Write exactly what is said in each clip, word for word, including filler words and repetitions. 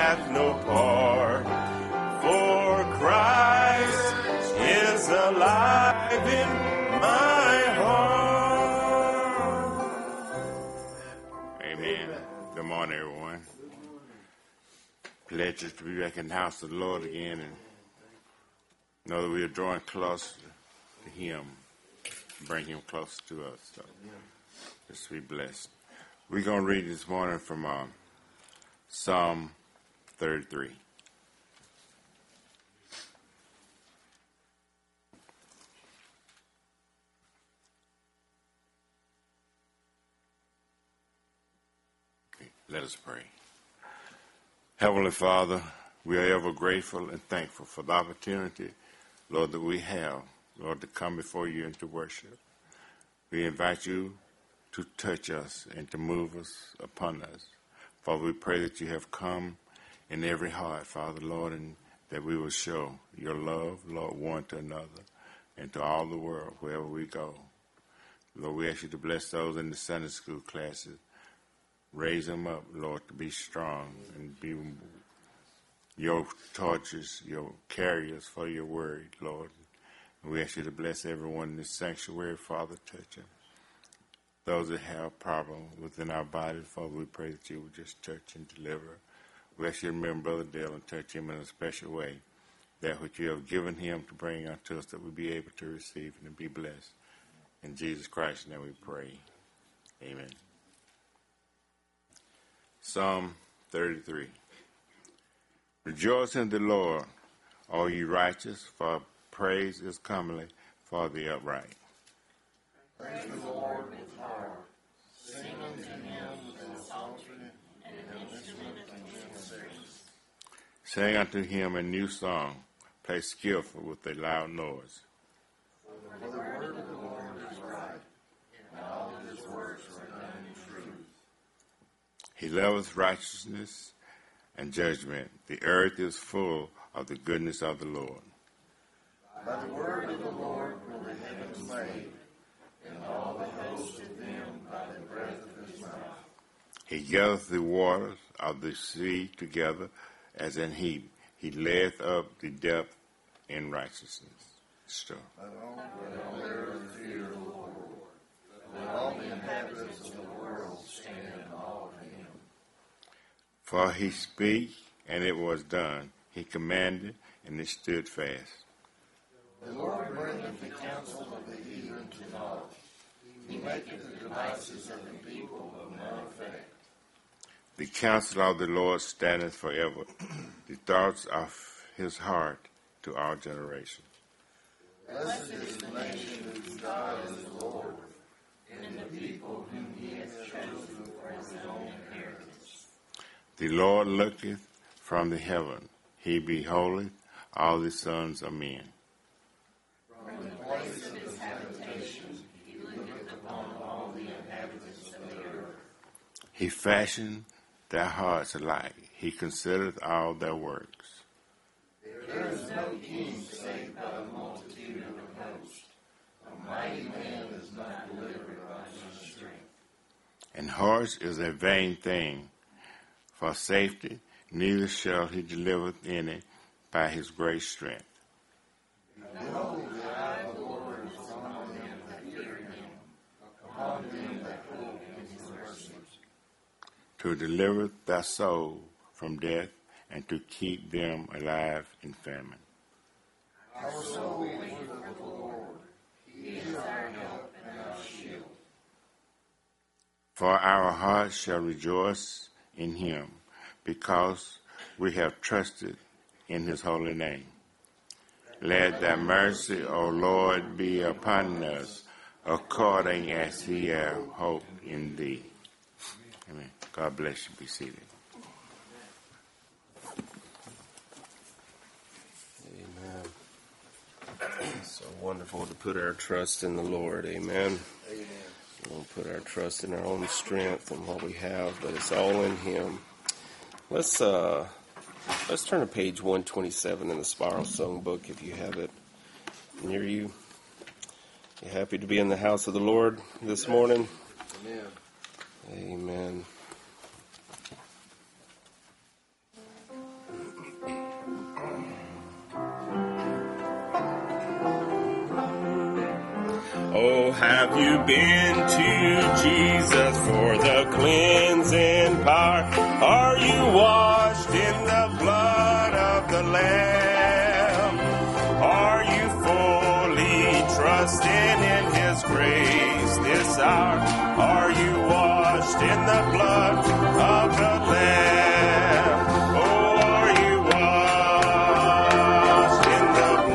hath no part. For Christ is alive in my heart. Amen. Good morning, everyone. Pleasure to be back in the house of the Lord again, and know that we are drawing closer to Him, bring Him closer to us. So just be blessed. We're going to read this morning from uh, Psalm thirty-three. Let us pray. Heavenly Father, we are ever grateful and thankful for the opportunity, Lord, that we have, Lord, to come before you and to worship. We invite you to touch us and to move us upon us. Father, we pray that you have come in every heart, Father, Lord, and that we will show your love, Lord, one to another and to all the world wherever we go. Lord, we ask you to bless those in the Sunday school classes. Raise them up, Lord, to be strong and be your torches, your carriers for your word, Lord. And we ask you to bless everyone in this sanctuary, Father, touch them. Those that have problems within our body, Father, we pray that you will just touch and deliver. We ask you to remember Brother Dale and touch him in a special way. That which you have given him to bring unto us, that we be able to receive and to be blessed. In Jesus Christ's name we pray. Amen. Psalm thirty-three. Rejoice in the Lord, all ye righteous, for praise is comely for the upright. Praise the Lord with harp. Sing unto him with a psaltery and an instrument of music. Sing unto him a new song. Play skillful with a loud noise. For the word of the Lord is right, and all of his works are done in truth. He loveth righteousness and judgment. The earth is full of the goodness of the Lord. By the word of the Lord were the heavens made, and all the hosts of them by the breath of his mouth. He gathereth the waters of the sea together as an heap. He layeth up the depth in righteousness. Still. Let all the earth fear the Lord. Let all the inhabitants of the world stand in awe of him. For he spake, and it was done. He commanded, and it stood fast. The Lord bringeth the counsel of the heathen to naught. He maketh the devices of the people of none effect. The counsel of the Lord standeth forever, the thoughts of his heart to all generations. Blessed is the nation whose God is the Lord, and the people whom he hath chosen for his own inheritance. The Lord looketh from the heaven, he beholdeth all the sons of men. From the place of his habitation he looketh upon all the inhabitants of the earth. He fashioned their hearts alike, he considereth all their works. There is no king save by the multitude of the host. A mighty man is not delivered by his strength. And horse is a vain thing for safety, neither shall he deliver any by his great strength. Behold, the eye of the Lord is upon them that fear him, upon them that hope in his mercies. To deliver thy soul from death, and to keep them alive in famine. Our soul waiteth for the Lord. He is our help and our shield. For our hearts shall rejoice in him, because we have trusted in his holy name. Let thy mercy, O Lord, be upon us, according as he hath hoped in thee. Amen. God bless you. Be seated. So wonderful to put our trust in the Lord. Amen. Amen. We don't put our trust in our own strength and what we have, but it's all in him. Let's uh, let's turn to page one twenty-seven in the Spiral Songbook if you have it near you. You happy to be in the house of the Lord this morning? Amen. Amen. Oh, have you been to Jesus for the cleansing power? Are you washed in the blood of the Lamb? Are you fully trusting in His grace this hour? Are you washed in the blood of the Lamb? Oh, are you washed in the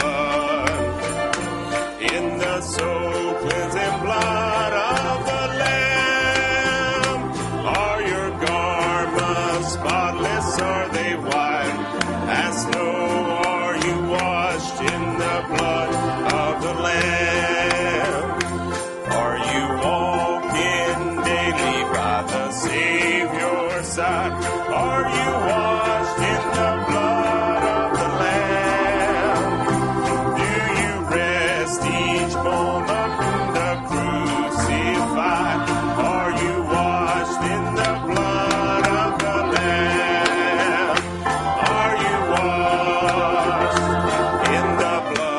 blood, in the soul cleansing blood of the Lamb? Are your garments spotless? Are they white as snow? Are you washed in the blood of the Lamb? Are you walking daily by the Savior's side? Are you washed in the blood of the Lamb? Do you rest each moment the crucified? Are you washed in the blood of the Lamb? Are you washed in the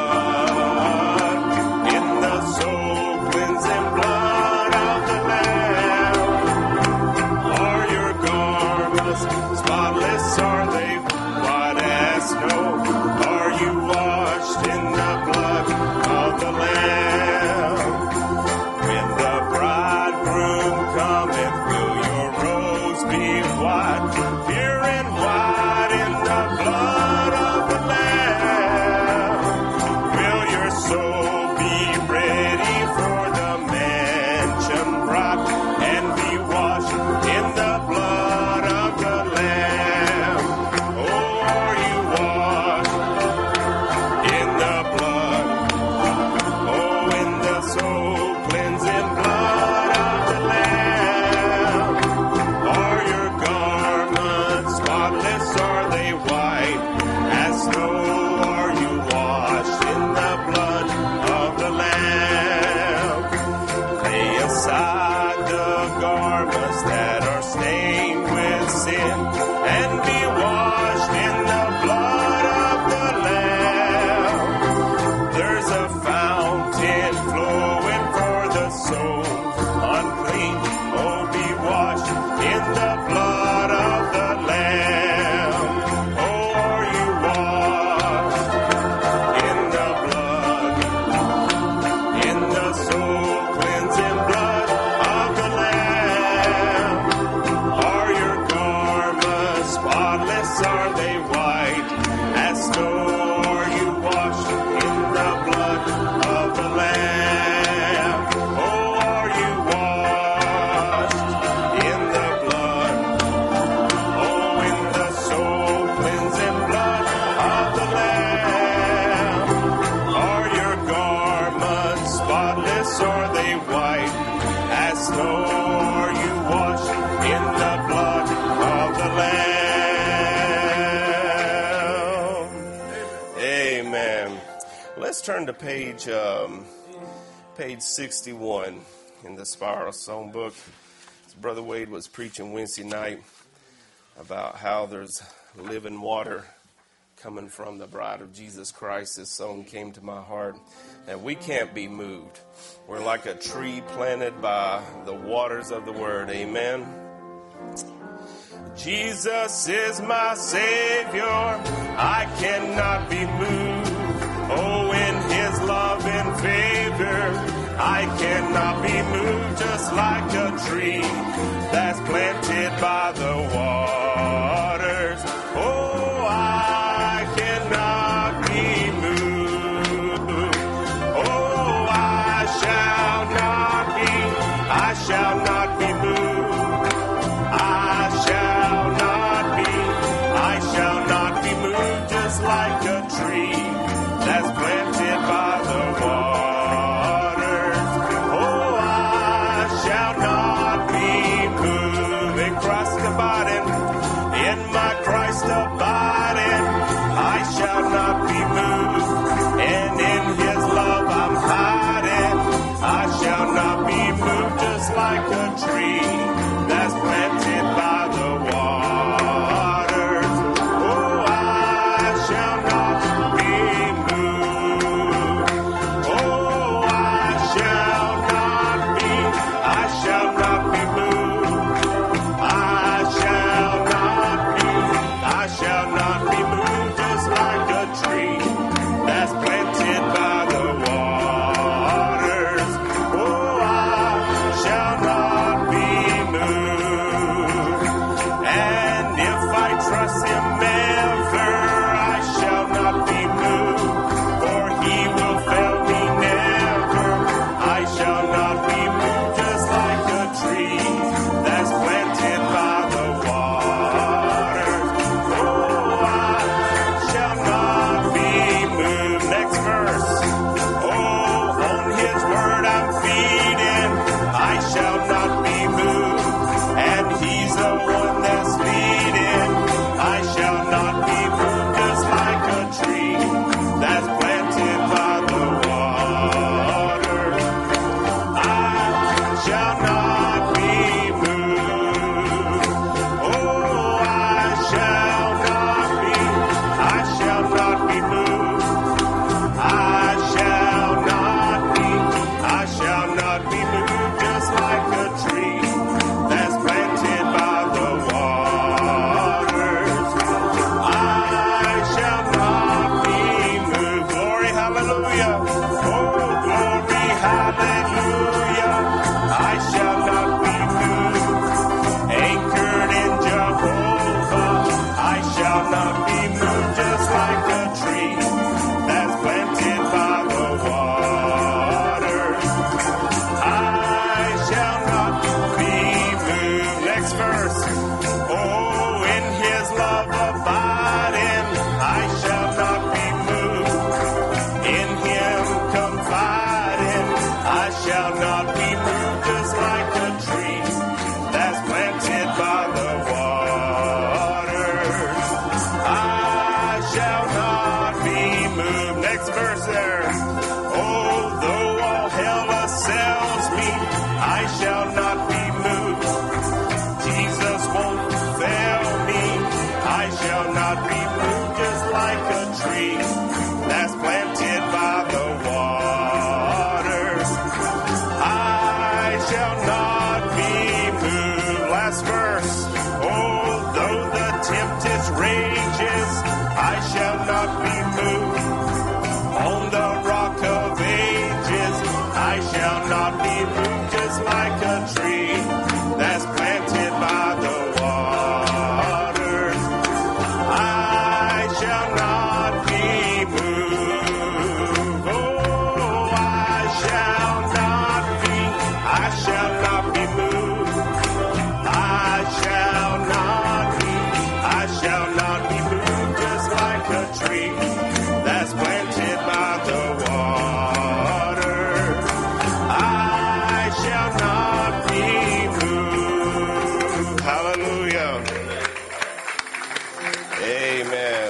blood, in the soul cleansing blood of the Lamb? Are your garments spotless? Are they white as snow? Are you washed in the blood of the Lamb? When the bridegroom cometh, will your robes be white, pure and white in the blood of the Lamb? Will your soul be ready for the mansion bride and be washed in the blood of the Lamb? Oh, are you washed in the blood? Oh, in the soul cleansing blood of the Lamb? Are your garments spotless? Are they white as snow? Are you washed in the blood of the Lamb? Lay aside the garments that are stained with sin and be washed in the blood of the Lamb. There's a fountain flowing for the soul unclean. Oh, be washed in the blood of the Lamb. Oh, are you washed in the blood, in the soul cleansing blood of the Lamb? Are your garments spotless? Are they white as snow? Are you washed in the blood of the Lamb? Oh, are you washed in the blood? Oh, in the soul cleansing blood of the Lamb? Are your garments spotless? Are they white as snow? Are you washed in the blood of the Lamb? Amen. Let's turn to page um, page sixty-one in the Spiral Songbook. Brother Wade was preaching Wednesday night about how there's living water coming from the bride of Jesus Christ. This song came to my heart, and we can't be moved. We're like a tree planted by the waters of the Word. Amen. Jesus is my Savior, I cannot be moved. Oh, in His love and favor, I cannot be moved. Just like a tree that's planted by the waters. Oh, I cannot be moved. Oh, I shall not be, I shall not be moved. I shall not be, I shall not be moved. Just like a tree that's planted by the waters. Oh, I shall not be moved. And cross the body and I shall not be moved, just like a tree that's planted by the waters. I shall not be moved. Oh, I shall not be, I shall not be moved. I shall not be, I shall not be moved, just like a tree that's planted by the water. I shall not be moved. Hallelujah. Amen.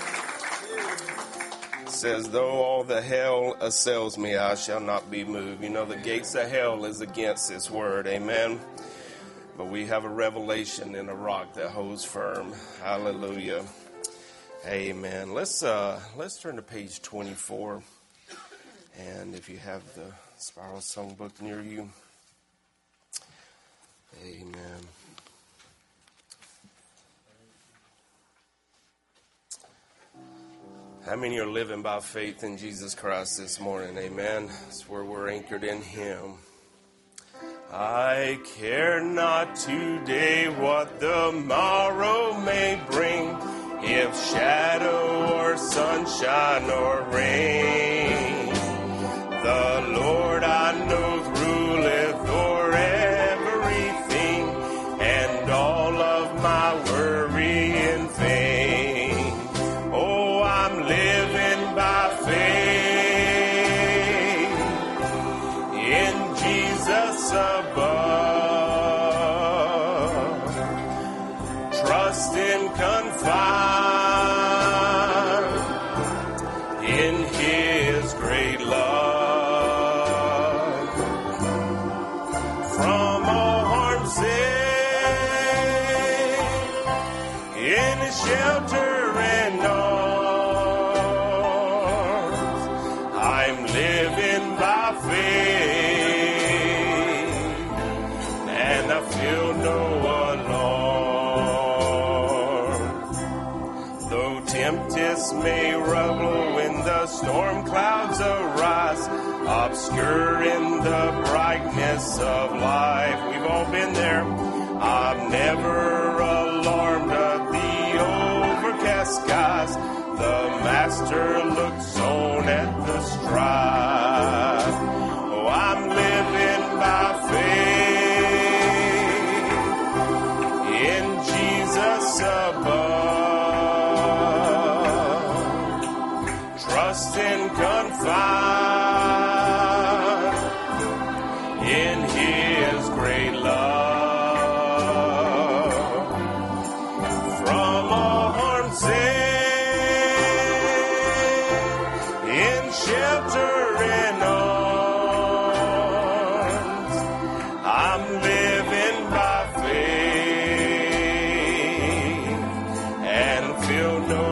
It says, though all the hell assails me, I shall not be moved. You know, the gates of hell is against this word. Amen. But we have a revelation in a rock that holds firm. Hallelujah. Amen. Let's uh, let's turn to page twenty-four. And if you have the Spiral Songbook near you. Amen. How many are living by faith in Jesus Christ this morning? Amen. That's where we're anchored in Him. I care not today what the morrow may bring, if shadow or sunshine or rain. The Lord I know ruleth o'er everything, and all of my worry and pain. Oh, I'm living by faith in Jesus above, trust and confide in His great love. From all harm safe, in His shelter and arms, I'm living by faith, and I feel no alarm. Though tempest may rubble when the storm clouds arise, obscuring the brightness of life. We've all been there. I'm never alarmed at the overcast skies. The Master looks on at the strife. Oh, I'm living by faith in Jesus above, trust and confide in His great love. From all harm safe, in shelter and arms, I'm living by faith and feel no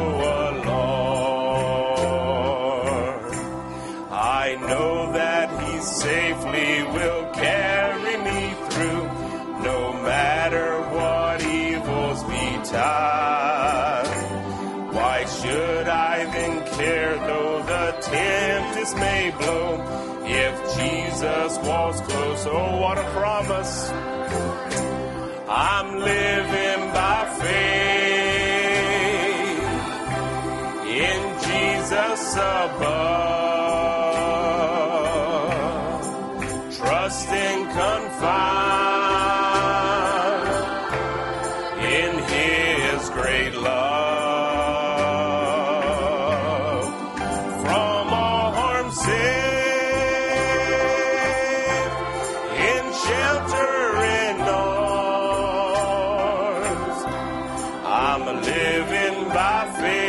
alarm. I know that He safely will carry me through, no matter what evils betide. Why should I then care though the tempest may blow, if Jesus walks close? Oh, what a promise. I'm living by faith in Jesus above, trust and confide in His great love. From all harm safe, in shelter and arms, I'm living by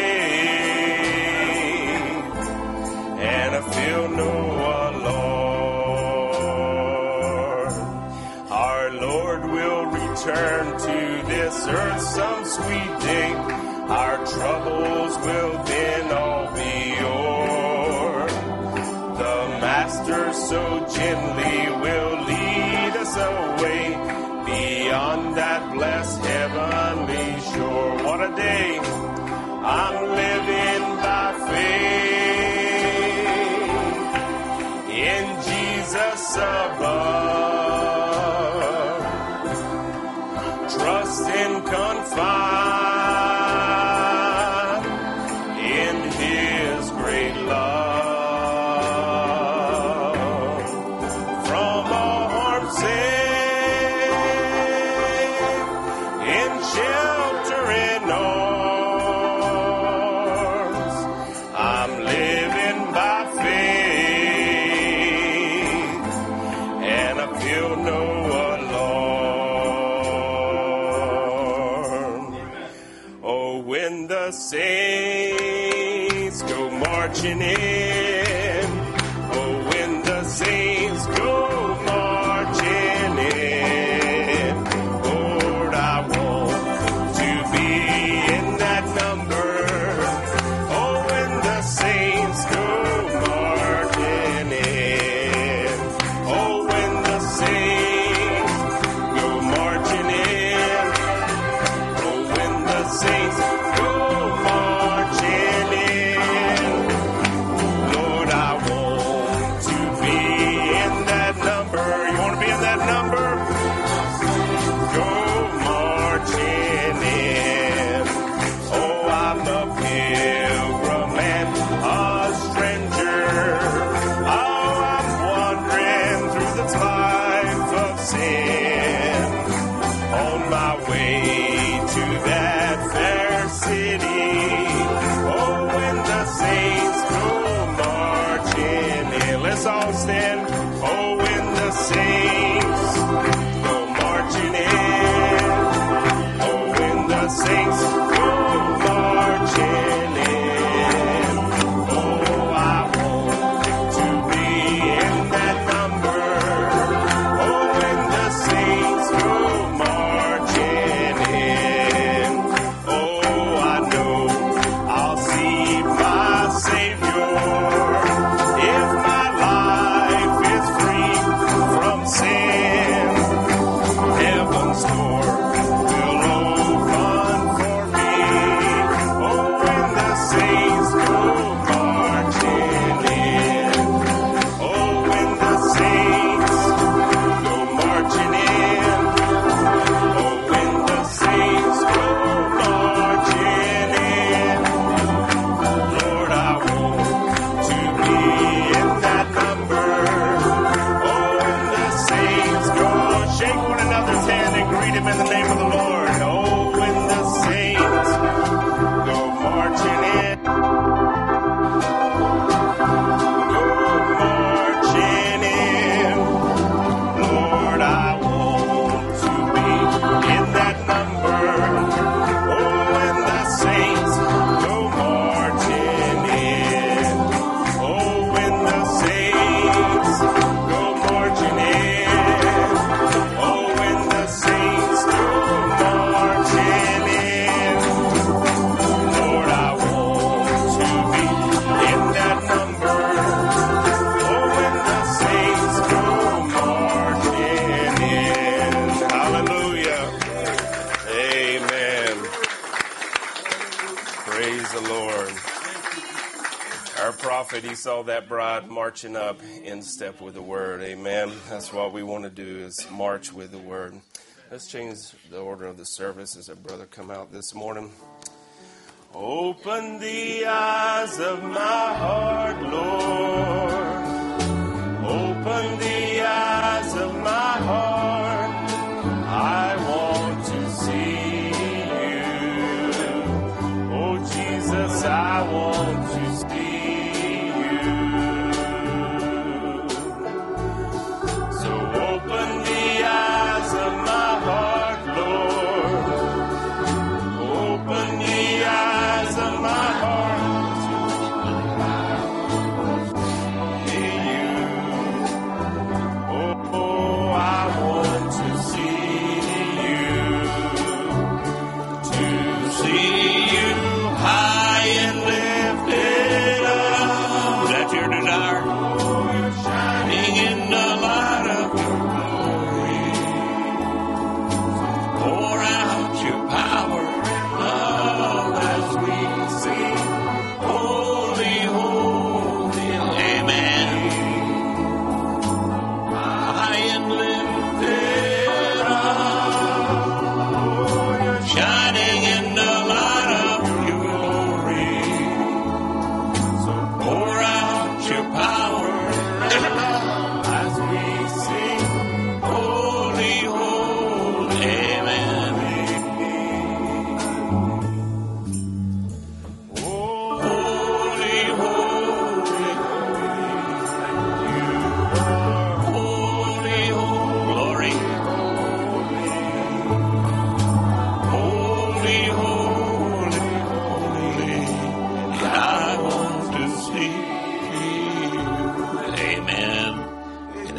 faith, and I feel no alarm. Our Lord will return to this earth some sweet day. Our troubles will then all be o'er. The Master so gently will lead us away beyond that blessed heavenly shore. What a day! I'm living by faith in Jesus Jesus above. Trust and confide in His great love. From all harm safe, in sheltering arms, I'm living by faith, and I feel no alarm. Oh, when the saints go marching in, oh, when the saints go marching in, Lord, I want to be in that number. Oh, when the saints go marching in, oh, when the saints go marching in, oh, when the saints go marching in, Lord, I want to be in that number. You want to be in that number? Go marching in. Oh, I'm a pilgrim and a stranger. Oh, I'm wandering through this life of sin, on my way to that fair city. Oh, when the saints go marching in. Let's all stand. Oh, when the saints go marching in. Oh, when the saints go marching in. Oh, I want to be in that number. Oh, when the saints go marching in. Oh, I know I'll see my Savior if my life is free from sin. Heaven's door will open for me. Oh, when the saints go marching in. Oh, when the saints go marching in. Oh, when the saints go marching in. Lord, I want to be in that number. Oh, when the saints go, shake one another's hand and greet Him in the name of the Lord. Oh, when the saints go marching in. Go marching in. Lord, I want to be in that number. Oh, when the saints go marching in. Oh, when the saints go marching in. Oh, when the saints go marching in. Lord, I want to be in that number. Oh, when the saints go marching in. Hallelujah. Amen. Praise the Lord. Our prophet, he saw that bride marching up in step with the word. Amen. That's what we want to do, is march with the word. Let's change the order of the service as our brother come out this morning. Open the eyes of my heart, Lord. Open the eyes of my heart. I want to see you. Oh, Jesus, I want to see you. So open the eyes of my heart, Lord. Open the eyes of my heart to see you.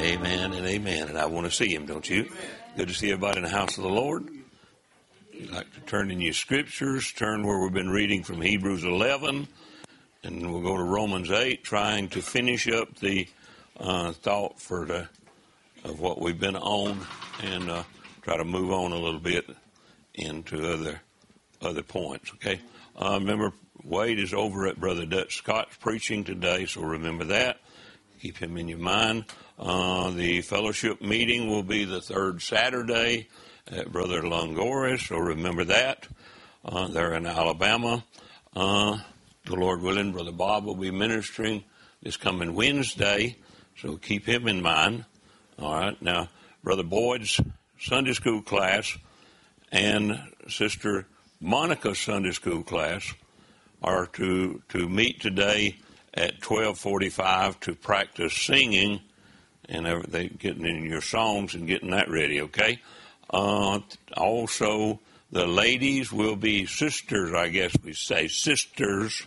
Amen and amen. And I want to see him, don't you? Amen. Good to see everybody in the house of the Lord. If you'd like to turn in your scriptures, turn where we've been reading from Hebrews eleven, and we'll go to Romans eight, trying to finish up the uh, thought for the, of what we've been on, and uh, try to move on a little bit into other other points, okay? Uh, remember, Wade is over at Brother Dutch Scott's preaching today, so remember that. Keep him in your mind. Uh, the fellowship meeting will be the third Saturday at Brother Longoris, so remember that. Uh, they're in Alabama. Uh, the Lord willing, Brother Bob will be ministering this coming Wednesday, so keep him in mind. All right. Now, Brother Boyd's Sunday school class and Sister Monica's Sunday school class are to, to meet today at twelve forty-five to practice singing and everything, getting in your songs and getting that ready, okay? Uh, also, the ladies will be sisters, I guess we say sisters,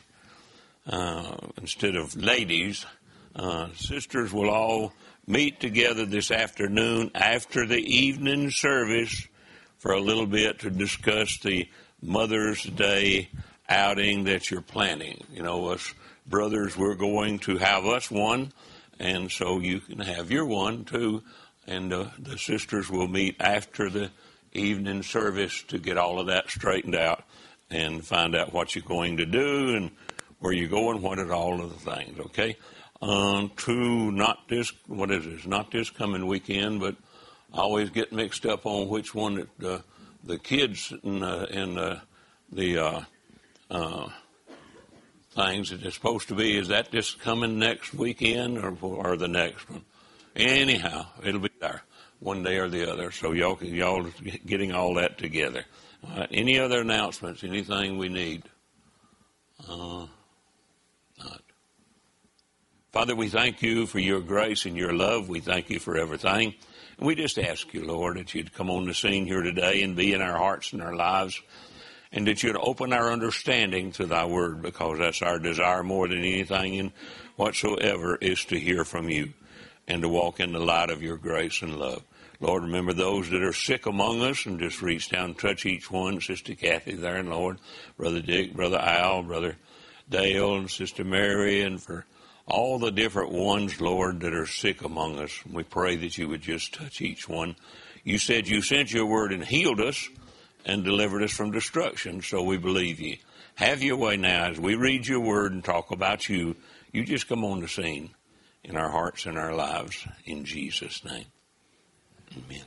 uh, instead of ladies. Uh, sisters will all meet together this afternoon after the evening service for a little bit to discuss the Mother's Day outing that you're planning. You know, us brothers, we're going to have us one, and so you can have your one too, and uh, the sisters will meet after the evening service to get all of that straightened out and find out what you're going to do and where you're going, what are all of the things, okay? Um, to not this, what is this, not this coming weekend, but I always get mixed up on which one that uh, the kids and uh, in, uh, the uh, uh, things that it's supposed to be. Is that just coming next weekend or, or the next one? Anyhow, it'll be there one day or the other. So y'all, y'all getting all that together. All right. Any other announcements? Anything we need? Uh, not. Father, we thank you for your grace and your love. We thank you for everything. And we just ask you, Lord, that you'd come on the scene here today and be in our hearts and our lives, and that you'd open our understanding to thy word, because that's our desire more than anything in whatsoever is to hear from you and to walk in the light of your grace and love. Lord, remember those that are sick among us, and just reach down and touch each one. Sister Kathy there, and Lord, Brother Dick, Brother Al, Brother Dale, and Sister Mary, and for all the different ones, Lord, that are sick among us. We pray that you would just touch each one. You said you sent your word and healed us and delivered us from destruction, so we believe you. Have your way now as we read your word and talk about you. You just come on the scene in our hearts and our lives. In Jesus' name, amen.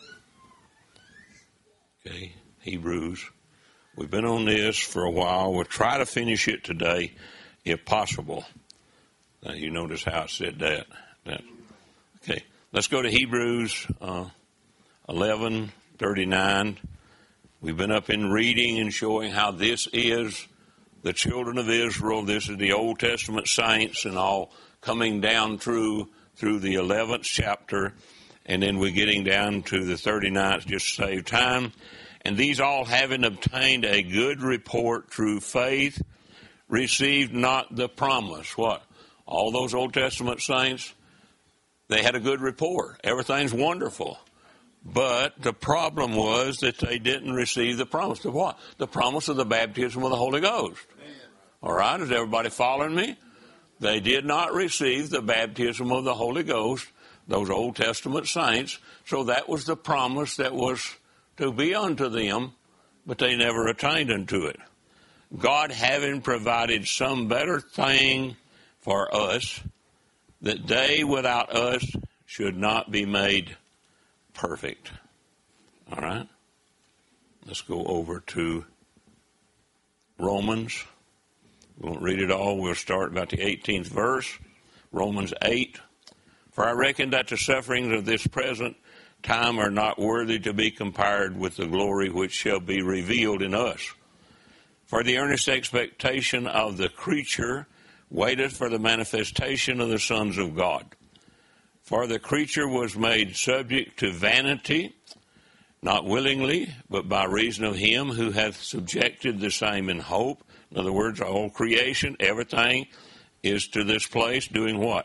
Okay, Hebrews. We've been on this for a while. We'll try to finish it today, if possible. Now, you notice how I said that. that. Okay, let's go to Hebrews uh, eleven thirty-nine. We've been up in reading and showing how this is the children of Israel. This is the Old Testament saints and all coming down through through the eleventh chapter. And then we're getting down to the thirty-ninth just to save time. And these all having obtained a good report through faith, received not the promise. What? All those Old Testament saints, they had a good report. Everything's wonderful. But the problem was that they didn't receive the promise of what? The promise of the baptism of the Holy Ghost. All right, is everybody following me? They did not receive the baptism of the Holy Ghost, those Old Testament saints. So that was the promise that was to be unto them, but they never attained unto it. God having provided some better thing for us, that they without us should not be made perfect. All right? Let's go over to Romans. We won't read it all. We'll start about the eighteenth verse. Romans eight. For I reckon that the sufferings of this present time are not worthy to be compared with the glory which shall be revealed in us. For the earnest expectation of the creature waiteth for the manifestation of the sons of God. For the creature was made subject to vanity, not willingly, but by reason of him who hath subjected the same in hope. In other words, all creation, everything is to this place doing what?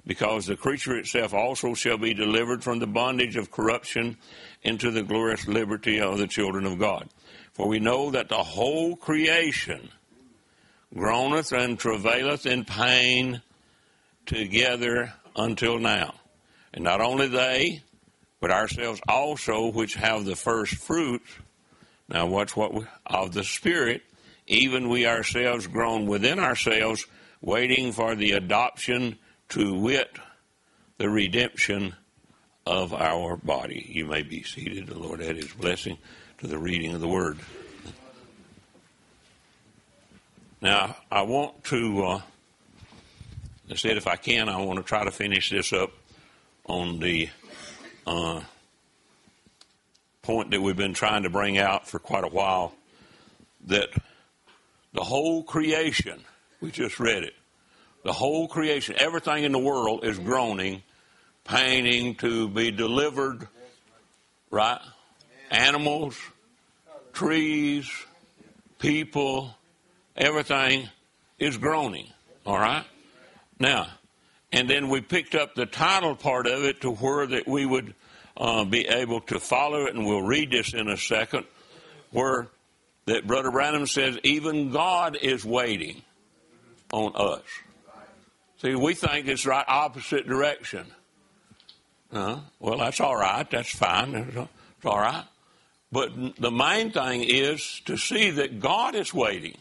because the creature itself also shall be delivered from the bondage of corruption into the glorious liberty of the children of God. For we know that the whole creation groaneth and travaileth in pain together until now. And not only they, but ourselves also, which have the first fruits, now watch what we, of the Spirit, even we ourselves groan within ourselves, waiting for the adoption, to wit, the redemption of our body. You may be seated. The Lord add his blessing to the reading of the Word. Now, I want to, uh, I said if I can, I want to try to finish this up on the uh, point that we've been trying to bring out for quite a while, that the whole creation, we just read it, the whole creation, everything in the world is groaning, paining to be delivered, right? Animals, trees, people, everything is groaning, all right? Now, and then we picked up the title part of it to where that we would uh, be able to follow it, and we'll read this in a second, where that Brother Branham says, even God is waiting on us. See, we think it's right opposite direction. Uh, well, that's all right. That's fine. It's all right. But the main thing is to see that God is waiting.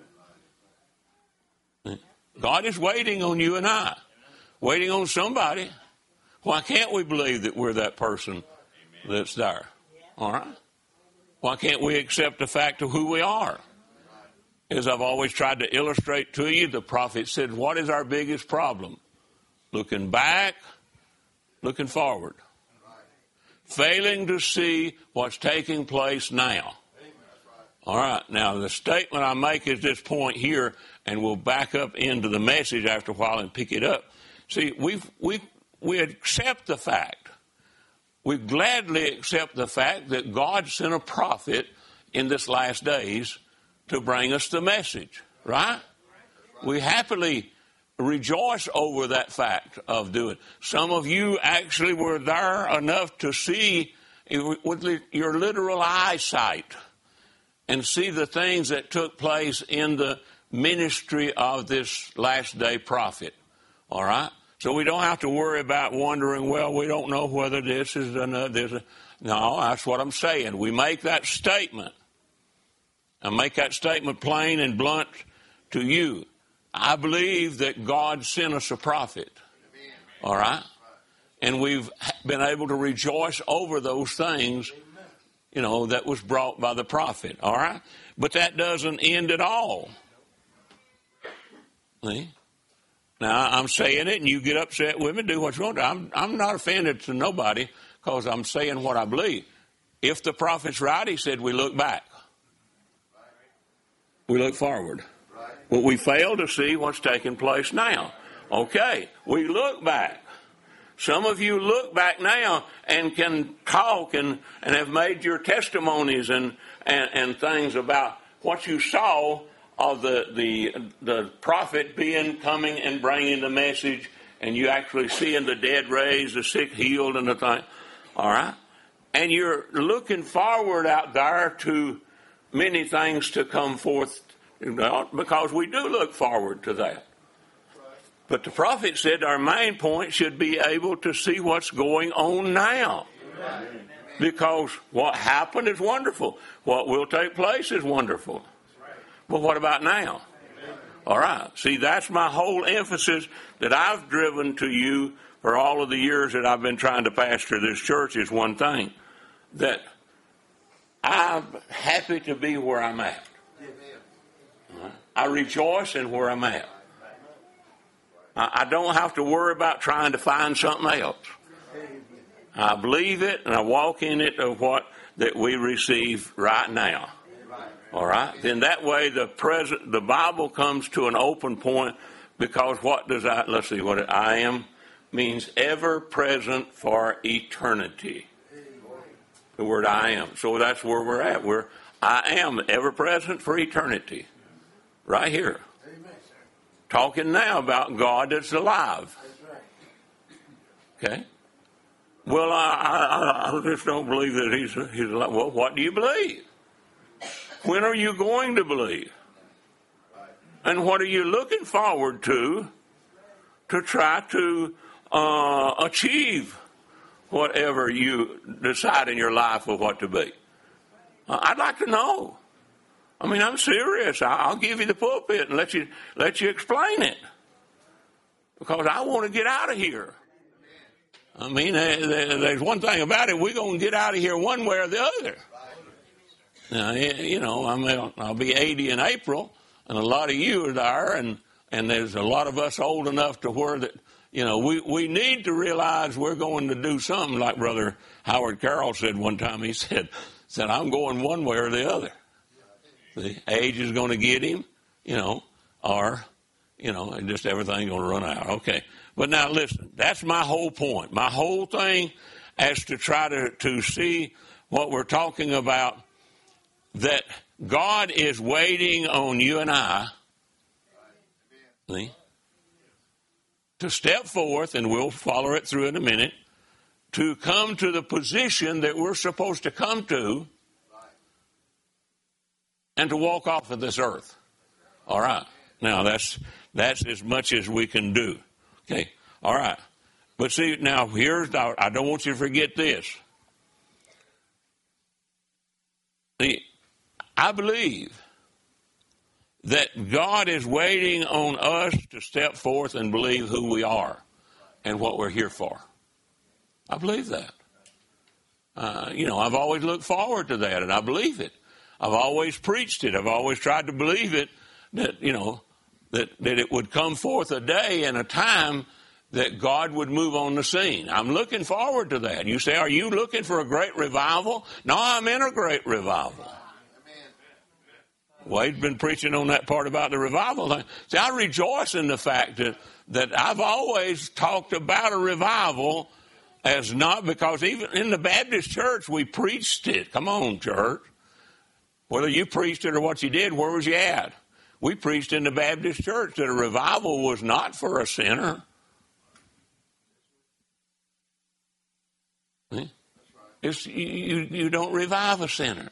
God is waiting on you and I. Waiting on somebody. Why can't we believe that we're that person that's there? All right? Why can't we accept the fact of who we are? As I've always tried to illustrate to you, the prophet said, what is our biggest problem? Looking back, looking forward. Failing to see what's taking place now. All right, now the statement I make is this point here, and we'll back up into the message after a while and pick it up. See, we we we accept the fact, we gladly accept the fact that God sent a prophet in this last days to bring us the message, right? We happily rejoice over that fact of doing. Some of you actually were there enough to see with your literal eyesight and see the things that took place in the ministry of this last day prophet. All right? So we don't have to worry about wondering, well, we don't know whether this is another. This. No, that's what I'm saying. We make that statement. I make that statement plain and blunt to you. I believe that God sent us a prophet. All right? And we've been able to rejoice over those things, you know, that was brought by the prophet. All right? But that doesn't end at all. See? Now, I'm saying it, and you get upset with me, do what you want to. I'm, I'm not offended to nobody because I'm saying what I believe. If the prophet's right, he said we look back. We look forward. But we fail to see what's taking place now. Okay, we look back. Some of you look back now and can talk and, and have made your testimonies and, and, and things about what you saw of the, the the prophet being coming and bringing the message, and you actually seeing the dead raised, the sick healed, and the thing. All right? And you're looking forward out there to many things to come forth, because we do look forward to that. But the prophet said our main point should be able to see what's going on now. Because what happened is wonderful. What will take place is wonderful. But what about now? All right. See, that's my whole emphasis that I've driven to you for all of the years that I've been trying to pastor this church is one thing. That I'm happy to be where I'm at. I rejoice in where I'm at. I don't have to worry about trying to find something else. I believe it and I walk in it of what that we receive right now. All right? Then that way the present, the Bible comes to an open point, because what does I, let's see what it, I am means ever present for eternity. The word I am. So that's where we're at. We're I am ever present for eternity. Right here. Talking now about God that's alive. Okay. Well, I, I, I just don't believe that he's, he's like, well, what do you believe? When are you going to believe? And what are you looking forward to to try to uh, achieve whatever you decide in your life of what to be? Uh, I'd like to know. I mean, I'm serious. I, I'll give you the pulpit and let you let you explain it, because I want to get out of here. I mean, there's one thing about it. We're going to get out of here one way or the other. Now, you know, I mean, I'll be eighty in April, and a lot of you are there, and, and there's a lot of us old enough to where that, you know, we, we need to realize we're going to do something, like Brother Howard Carroll said one time. He said, said I'm going one way or the other. The age is going to get him, you know, or, you know, and just everything's going to run out. Okay. But now listen, that's my whole point. My whole thing is to try to, to see what we're talking about, that God is waiting on you and I see, to step forth, and we'll follow it through in a minute, to come to the position that we're supposed to come to and to walk off of this earth. All right. Now, that's that's as much as we can do. Okay, all right. But see, now here's, the, I don't want you to forget this. See, I believe that God is waiting on us to step forth and believe who we are and what we're here for. I believe that. Uh, you know, I've always looked forward to that, and I believe it. I've always preached it. I've always tried to believe it, that, you know, that, that it would come forth a day and a time that God would move on the scene. I'm looking forward to that. You say, are you looking for a great revival? No, I'm in a great revival. Wade's been preaching on that part about the revival thing. See, I rejoice in the fact that, that I've always talked about a revival as not, because even in the Baptist church, we preached it. Come on, church. Whether you preached it or what you did, where was you at? We preached in the Baptist church that a revival was not for a sinner. It's, you, you don't revive a sinner.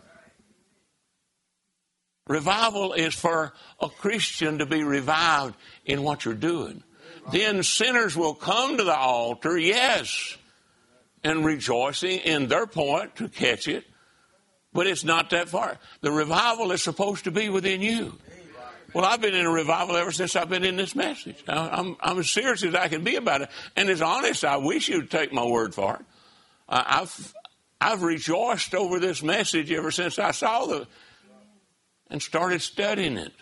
Revival is for a Christian to be revived in what you're doing. Then sinners will come to the altar, yes, and rejoicing in their point to catch it, but it's not that far. The revival is supposed to be within you. Well, I've been in a revival ever since I've been in this message. I'm, I'm as serious as I can be about it, and as honest, I wish you'd take my word for it. I've I've rejoiced over this message ever since I saw the and started studying it.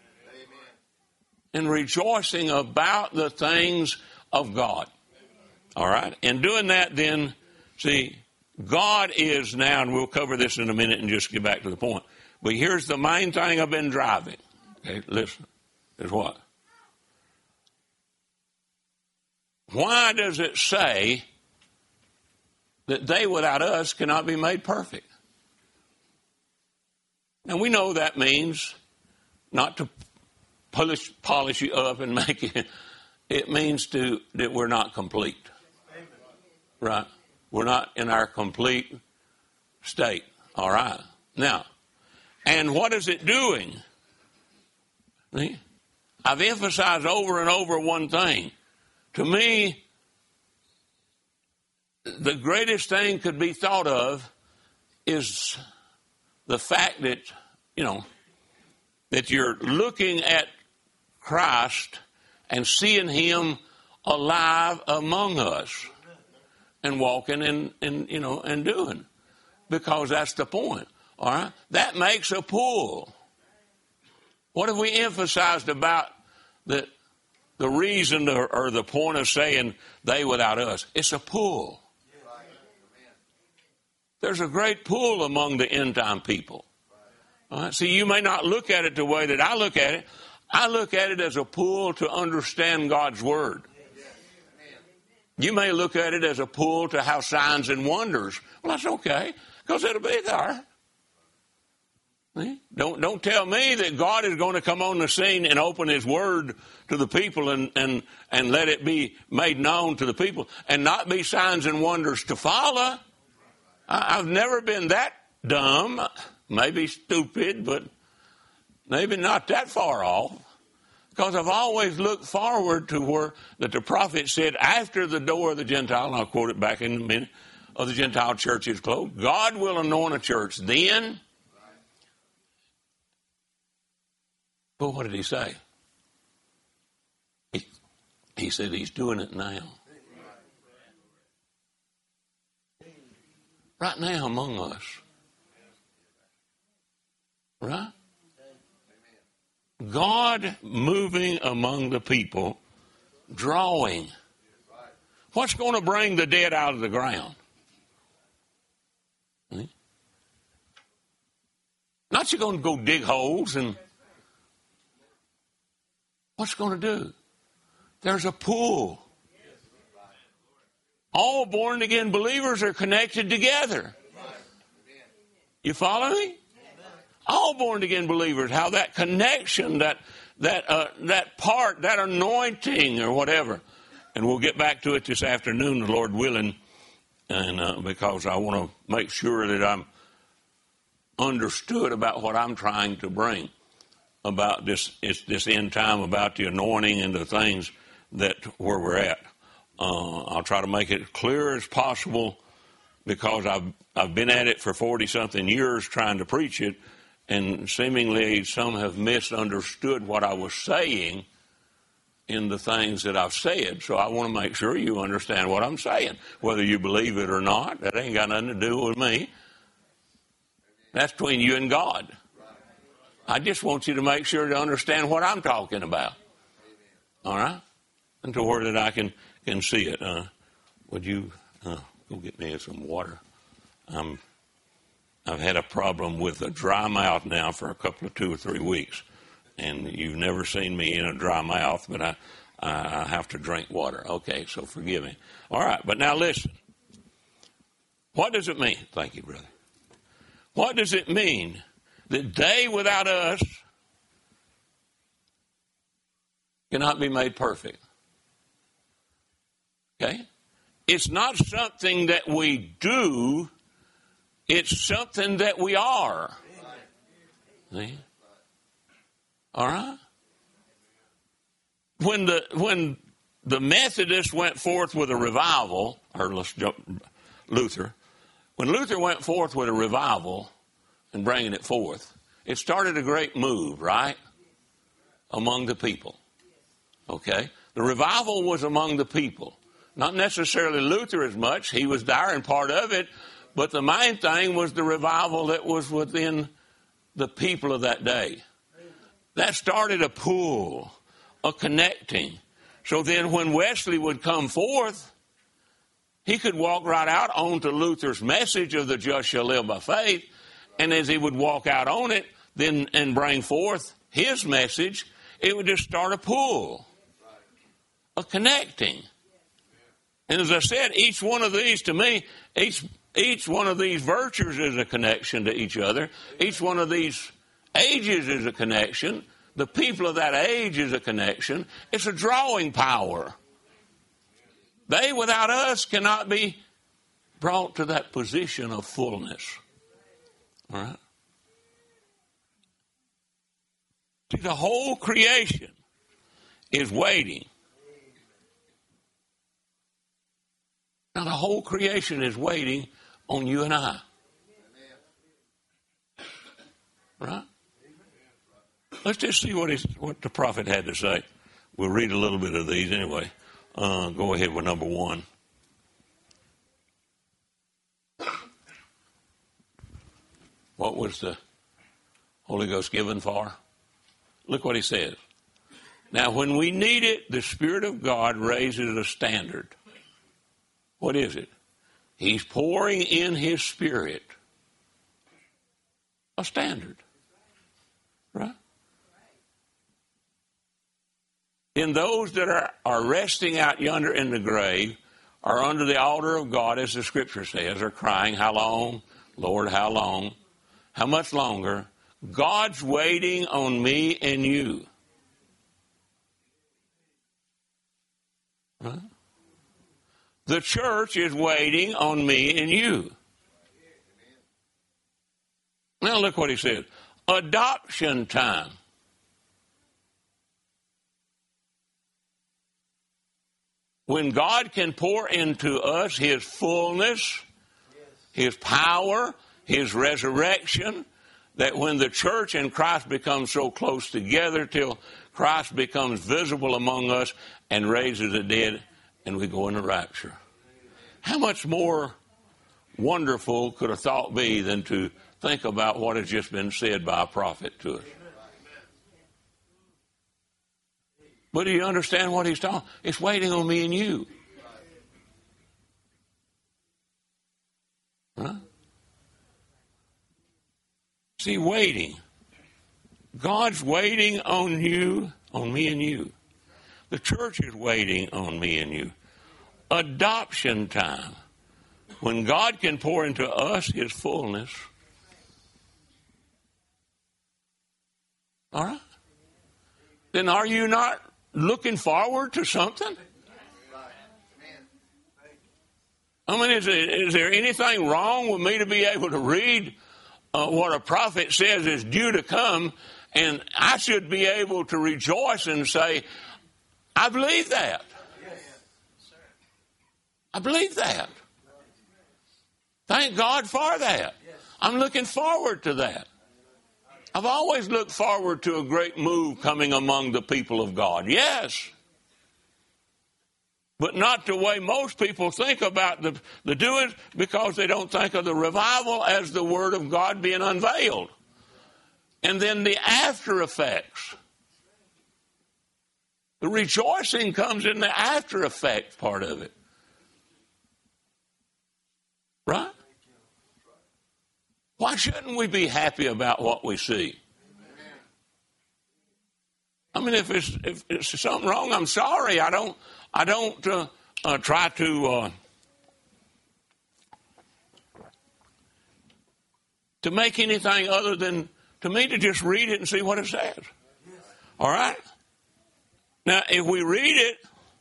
And rejoicing about the things of God. All right? And doing that then, see, God is now, and we'll cover this in a minute and just get back to the point. But here's the main thing I've been driving. Okay, listen. Is what? Why does it say that they without us cannot be made perfect? Now, we know that means not to polish, polish you up and make it. It means to that we're not complete. Right? We're not in our complete state. All right. Now, and what is it doing? See? I've emphasized over and over one thing. To me, the greatest thing could be thought of is the fact that, you know, that you're looking at Christ and seeing Him alive among us and walking and, and you know, and doing. Because that's the point. All right? That makes a pull. What have we emphasized about the, the reason or, or the point of saying they without us? It's a pull. There's a great pull among the end time people. All right? See, you may not look at it the way that I look at it. I look at it as a pull to understand God's Word. You may look at it as a pull to have signs and wonders. Well, that's okay, because it'll be there. Don't, don't tell me that God is going to come on the scene and open his word to the people and, and, and let it be made known to the people and not be signs and wonders to follow. I, I've never been that dumb, maybe stupid, but maybe not that far off. Because I've always looked forward to where that the prophet said, after the door of the Gentile, and I'll quote it back in a minute, of the Gentile church is closed, God will anoint a church then. But what did he say? He, he said he's doing it now. Right now among us. Right? God moving among the people, drawing. What's going to bring the dead out of the ground? Hmm? Not you're going to go dig holes and what's going to do? There's a pull. All born again believers are connected together. You follow me? All born again believers, how that connection, that that uh, that part, that anointing or whatever. And we'll get back to it this afternoon, the Lord willing, and uh, because I want to make sure that I'm understood about what I'm trying to bring about this it's this end time, about the anointing and the things that where we're at. Uh, I'll try to make it clear as possible because I've I've been at it for forty something years trying to preach it. And seemingly some have misunderstood what I was saying in the things that I've said. So I want to make sure you understand what I'm saying. Whether you believe it or not, that ain't got nothing to do with me. That's between you and God. I just want you to make sure to understand what I'm talking about. All right? And to where that I can, can see it. Uh, would you uh, go get me some water? I'm... I've had a problem with a dry mouth now for a couple of two or three weeks. And you've never seen me in a dry mouth, but I, I have to drink water. Okay, so forgive me. All right, but now listen. What does it mean? Thank you, brother. What does it mean that they without us cannot be made perfect? Okay? It's not something that we do. It's something that we are. See? All right? When the when the Methodists went forth with a revival, or let's jump, Luther, when Luther went forth with a revival and bringing it forth, it started a great move, right? Among the people. Okay? The revival was among the people. Not necessarily Luther as much. He was there and part of it. But the main thing was the revival that was within the people of that day. That started a pull, a connecting. So then when Wesley would come forth, he could walk right out onto Luther's message of the just shall live by faith. And as he would walk out on it then and bring forth his message, it would just start a pull, a connecting. And as I said, each one of these to me, each Each one of these virtues is a connection to each other. Each one of these ages is a connection. The people of that age is a connection. It's a drawing power. They without us cannot be brought to that position of fullness. All right? See, the whole creation is waiting. Now, the whole creation is waiting on you and I. Right? Let's just see what, he's, what the prophet had to say. We'll read a little bit of these anyway. Uh, go ahead with number one. What was the Holy Ghost given for? Look what he says. Now, when we need it, the Spirit of God raises a standard. What is it? He's pouring in His Spirit a standard. Right? In those that are, are resting out yonder in the grave, are under the altar of God, as the Scripture says, are crying, how long? Lord, how long? How much longer? God's waiting on me and you. Huh? The church is waiting on me and you. Now look what he says. Adoption time. When God can pour into us His fullness, His power, His resurrection, that when the church and Christ become so close together till Christ becomes visible among us and raises the dead and we go into rapture. How much more wonderful could a thought be than to think about what has just been said by a prophet to us? But do you understand what he's talking? It's waiting on me and you. Huh? See, waiting. God's waiting on you, on me and you. The church is waiting on me and you. Adoption time. When God can pour into us His fullness. All right? Then are you not looking forward to something? I mean, is, it, is there anything wrong with me to be able to read uh, what a prophet says is due to come, and I should be able to rejoice and say, I believe that. I believe that. Thank God for that. I'm looking forward to that. I've always looked forward to a great move coming among the people of God. Yes. But not the way most people think about the, the doings, because they don't think of the revival as the Word of God being unveiled. And then the after effects. The rejoicing comes in the after effect part of it. Right? Why shouldn't we be happy about what we see? I mean, if it's if it's something wrong, I'm sorry. I don't I don't uh, uh, try to uh, to make anything other than, to me, to just read it and see what it says. All right. Now, if we read it,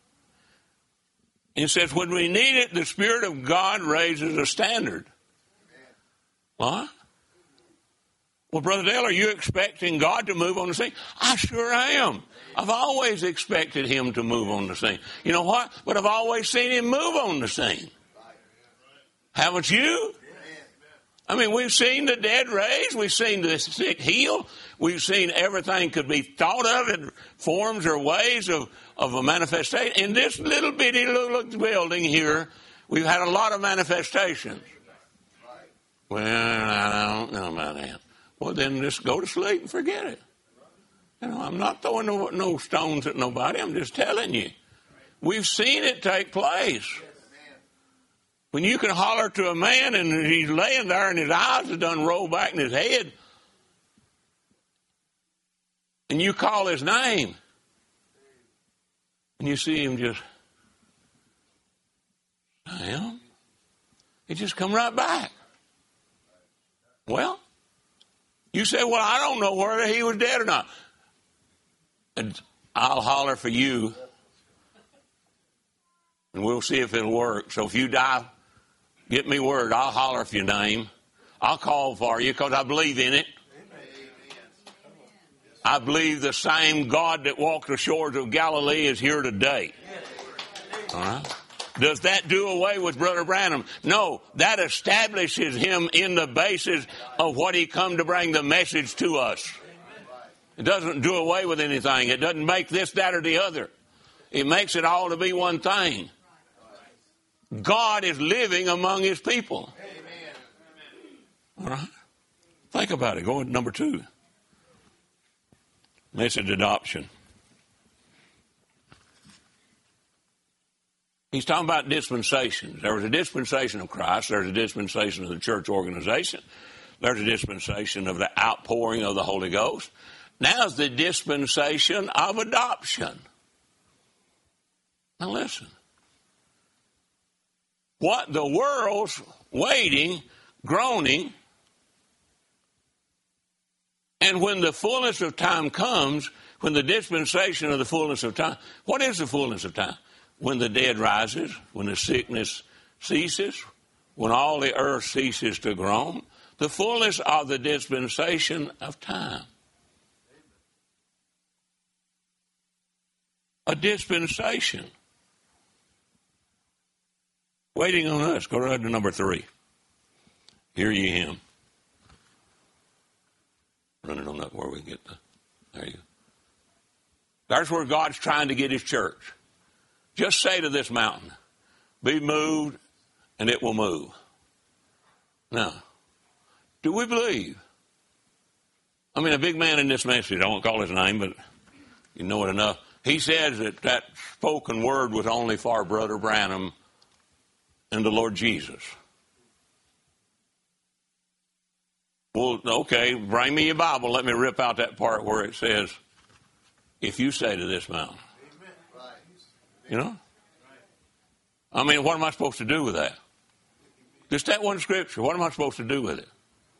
it says, when we need it, the Spirit of God raises a standard. What? Well, Brother Dale, are you expecting God to move on the scene? I sure am. I've always expected Him to move on the scene. You know what? But I've always seen Him move on the scene. Haven't you? I mean, we've seen the dead raised. We've seen the sick healed. We've seen everything could be thought of in forms or ways of, of a manifestation. In this little bitty little building here, we've had a lot of manifestations. Well, I don't know about that. Well, then just go to sleep and forget it. You know, I'm not throwing no, no stones at nobody. I'm just telling you. We've seen it take place. When you can holler to a man and he's laying there and his eyes are done roll back in his head, and you call his name, and you see him just, Sam, he just come right back. Well, you say, well, I don't know whether he was dead or not. And I'll holler for you, and we'll see if it'll work. So if you die, get me word. I'll holler for your name. I'll call for you because I believe in it. I believe the same God that walked the shores of Galilee is here today. All right? Does that do away with Brother Branham? No, that establishes him in the basis of what he come to bring the message to us. It doesn't do away with anything. It doesn't make this, that, or the other. It makes it all to be one thing. God is living among His people. All right? Think about it. Go to number two. Message adoption. He's talking about dispensations. There was a dispensation of Christ. There's a dispensation of the church organization. There's a dispensation of the outpouring of the Holy Ghost. Now's the dispensation of adoption. Now listen. What the world's waiting, groaning, And when the fullness of time comes, when the dispensation of the fullness of time, what is the fullness of time? When the dead rises, when the sickness ceases, when all the earth ceases to groan, the fullness of the dispensation of time. A dispensation. Waiting on us. Go right to number three. Hear ye him. Running on that where we get the, there you go. That's where God's trying to get his church. Just say to this mountain, be moved, and it will move. Now, do we believe? I mean, a big man in this message, I won't call his name, but you know it enough. He says that that spoken word was only for Brother Branham and the Lord Jesus. Well, okay, bring me your Bible. Let me rip out that part where it says, if you say to this mountain. You know? I mean, what am I supposed to do with that? Just that one scripture. What am I supposed to do with it?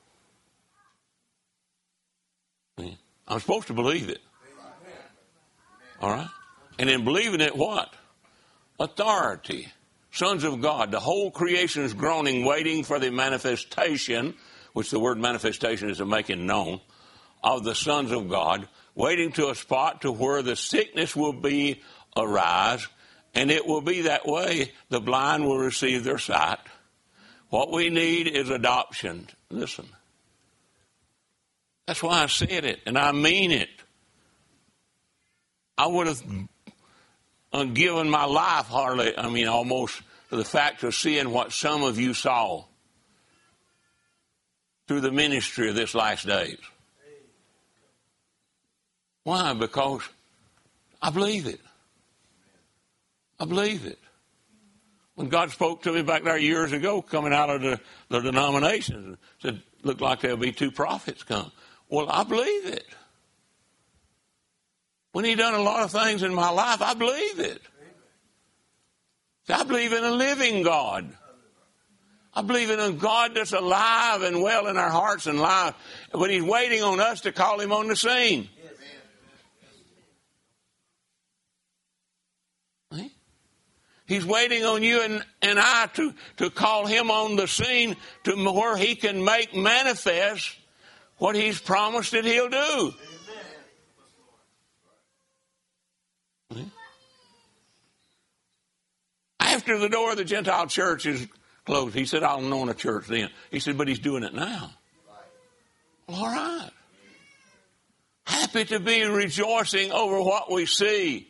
I'm supposed to believe it. All right? And in believing it, what? Authority. Sons of God. The whole creation is groaning, waiting for the manifestation, which the word manifestation is a making known, of the sons of God, waiting to a spot to where the sickness will be arise, and it will be that way. The blind will receive their sight. What we need is adoption. Listen. That's why I said it, and I mean it. I would have given my life hardly, I mean, almost to the fact of seeing what some of you saw through the ministry of this last days. Why? Because I believe it. I believe it. When God spoke to me back there years ago, coming out of the, the denominations, and said, looked like there'll be two prophets come. Well, I believe it. When he done a lot of things in my life, I believe it. I believe in a living God. I believe in a God that's alive and well in our hearts and lives. But he's waiting on us to call him on the scene. He's waiting on you and, and I to, to call him on the scene to where he can make manifest what he's promised that he'll do. Amen. After the door of the Gentile church is closed, he said, I'll know in a church then. He said, but he's doing it now. Well, all right. Happy to be rejoicing over what we see.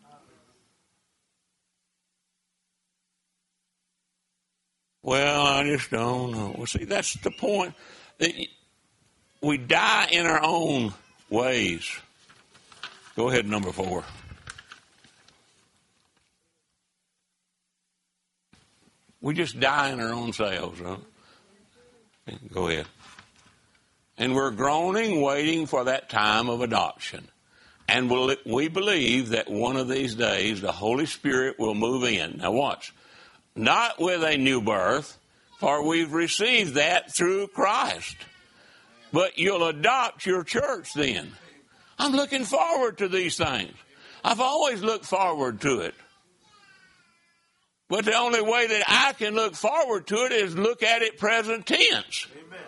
Well, I just don't know. Well, see, that's the point. We die in our own ways. Go ahead, number four. We just die in our own selves, huh? Go ahead. And we're groaning, waiting for that time of adoption. And we believe that one of these days the Holy Spirit will move in. Now watch. Not with a new birth, for we've received that through Christ. But you'll adopt your church then. I'm looking forward to these things. I've always looked forward to it. But the only way that I can look forward to it is look at it present tense. Amen.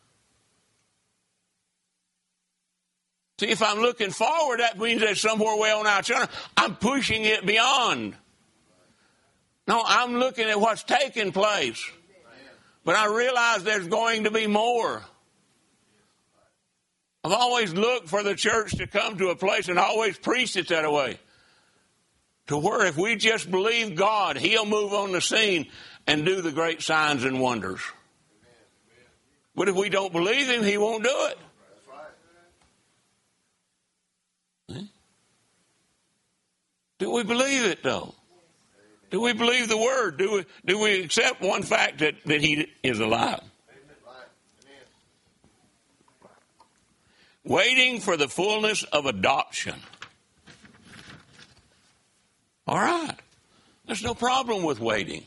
See, if I'm looking forward, that means that somewhere way on out yonder, I'm pushing it beyond. No, I'm looking at what's taking place. But I realize there's going to be more. I've always looked for the church to come to a place, and I always preached it that way. To where if we just believe God, he'll move on the scene and do the great signs and wonders. But if we don't believe him, he won't do it. Do we believe it, though? Do we believe the word? Do we, do we accept one fact that, that he is alive? Waiting for the fullness of adoption. All right. There's no problem with waiting.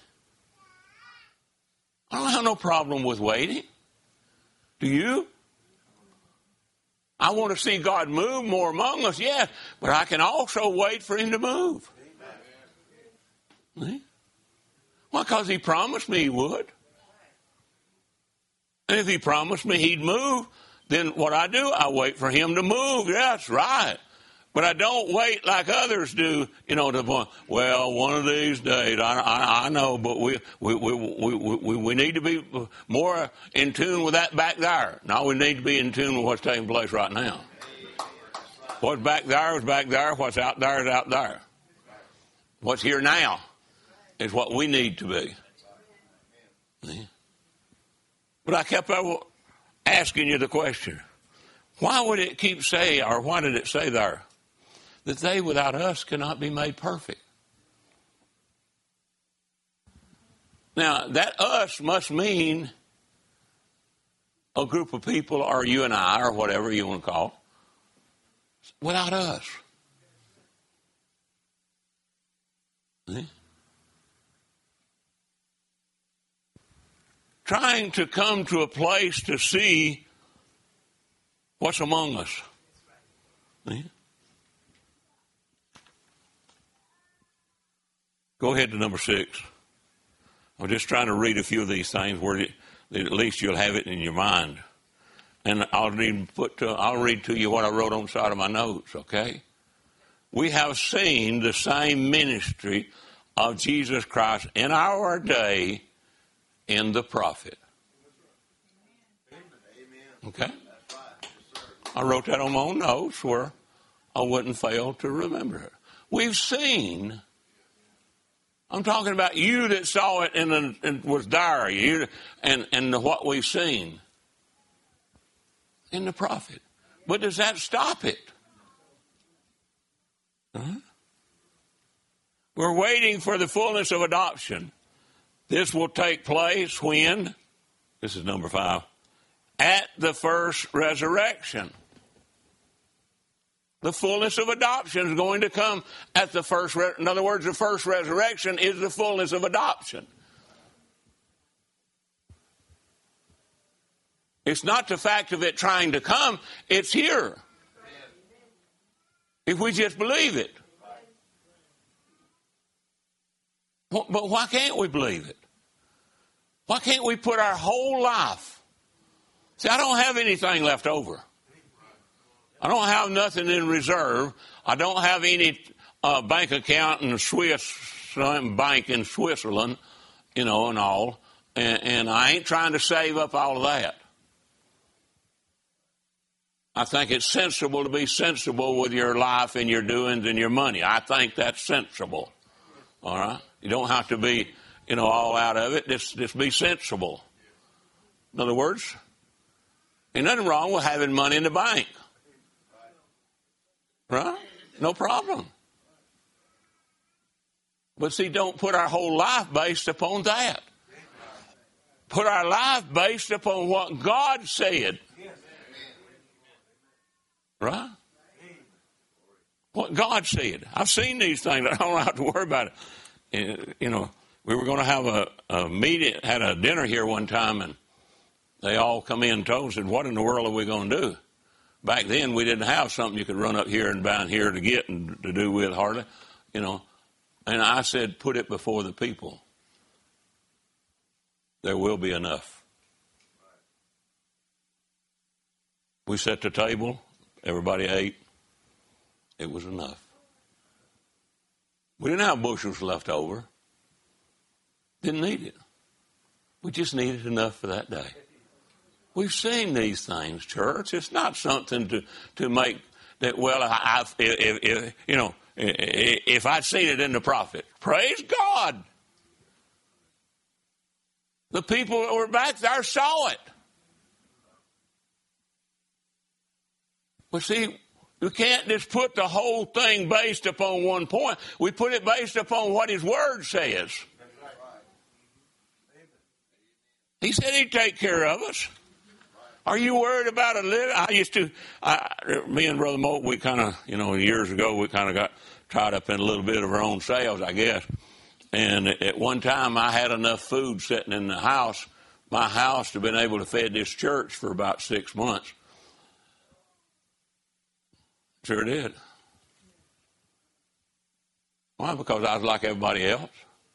I don't have no problem with waiting. Do you? I want to see God move more among us, yes, but I can also wait for him to move. See? Why? Because he promised me he would. And if he promised me he'd move, then what I do, I wait for him to move. Yeah, that's right. But I don't wait like others do, you know, to the point, well, one of these days, I, I, I know, but we, we, we, we, we, we need to be more in tune with that back there. No, we need to be in tune with what's taking place right now. What's back there is back there. What's out there is out there. What's here now is what we need to be. See? But I kept asking you the question, why would it keep saying, or why did it say there, that they without us cannot be made perfect? Now, that us must mean a group of people, or you and I, or whatever you want to call it, without us. See? Trying to come to a place to see what's among us. See? Go ahead to number six. I'm just trying to read a few of these things where it, at least you'll have it in your mind. And I'll need put to, I'll read to you what I wrote on the side of my notes, okay? We have seen the same ministry of Jesus Christ in our day in the prophet. Okay? I wrote that on my own notes where I wouldn't fail to remember it. We've seen... I'm talking about you that saw it and, and was there, you, and, and what we've seen in the prophet. But does that stop it? Huh? We're waiting for the fullness of adoption. This will take place when, this is number five, at the first resurrection. The fullness of adoption is going to come at the first, re- in other words, the first resurrection is the fullness of adoption. It's not the fact of it trying to come, it's here. If we just believe it. But why can't we believe it? Why can't we put our whole life? See, I don't have anything left over. I don't have nothing in reserve. I don't have any uh, bank account in a Swiss some bank in Switzerland, you know, and all. And, and I ain't trying to save up all of that. I think it's sensible to be sensible with your life and your doings and your money. I think that's sensible. All right? You don't have to be, you know, all out of it. Just, just be sensible. In other words, ain't nothing wrong with having money in the bank. Right? No problem. But see, don't put our whole life based upon that. Put our life based upon what God said. Right? What God said. I've seen these things. I don't have to worry about it. You know, we were going to have a, a meeting, had a dinner here one time, and they all come in and told us, said, what in the world are we going to do? Back then, we didn't have something you could run up here and down here to get and to do with hardly, you know. And I said, put it before the people. There will be enough. We set the table. Everybody ate. It was enough. We didn't have bushels left over. Didn't need it. We just needed enough for that day. We've seen these things, church. It's not something to, to make that, well, I, I, if, if, you know, if I'd seen it in the prophet, praise God. The people that were back there saw it. But see, you can't just put the whole thing based upon one point. We put it based upon what His Word says. He said He'd take care of us. Are you worried about a living? I used to, I, me and Brother Moat, we kind of, you know, years ago, we kind of got tied up in a little bit of our own sales, I guess. And at one time, I had enough food sitting in the house, my house, to have been able to feed this church for about six months. Sure did. Why? Because I was like everybody else.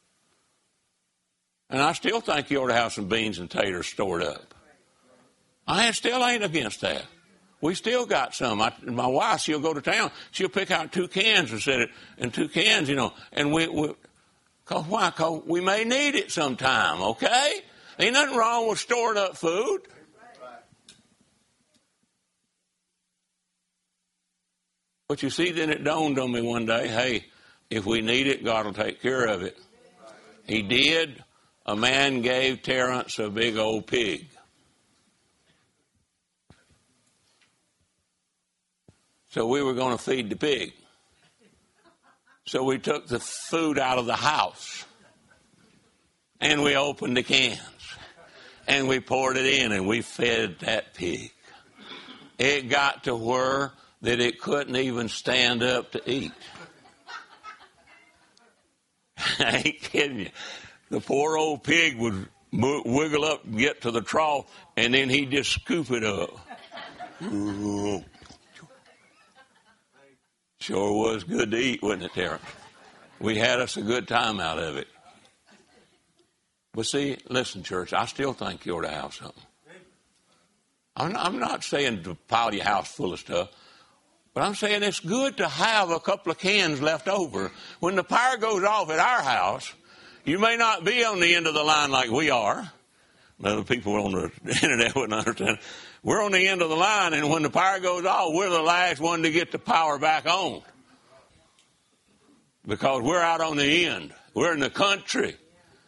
And I still think you ought to have some beans and taters stored up. I still ain't against that. We still got some. I, my wife, she'll go to town. She'll pick out two cans and set it in two cans, you know. And we, we cause why? Because we may need it sometime, okay? Ain't nothing wrong with storing up food. But you see, then it dawned on me one day, hey, if we need it, God will take care of it. He did. A man gave Terrence a big old pig. So we were going to feed the pig. So we took the food out of the house. And we opened the cans. And we poured it in and we fed that pig. It got to where that it couldn't even stand up to eat. I ain't kidding you. The poor old pig would wiggle up and get to the trough, and then he'd just scoop it up. Sure was good to eat, wasn't it, Terrence? We had us a good time out of it. But see, listen, church, I still think you ought to have something. I'm not saying to pile your house full of stuff, but I'm saying it's good to have a couple of cans left over. When the power goes off at our house, you may not be on the end of the line like we are. Other people on the internet wouldn't understand. We're on the end of the line, and when the power goes off, we're the last one to get the power back on. Because we're out on the end. We're in the country.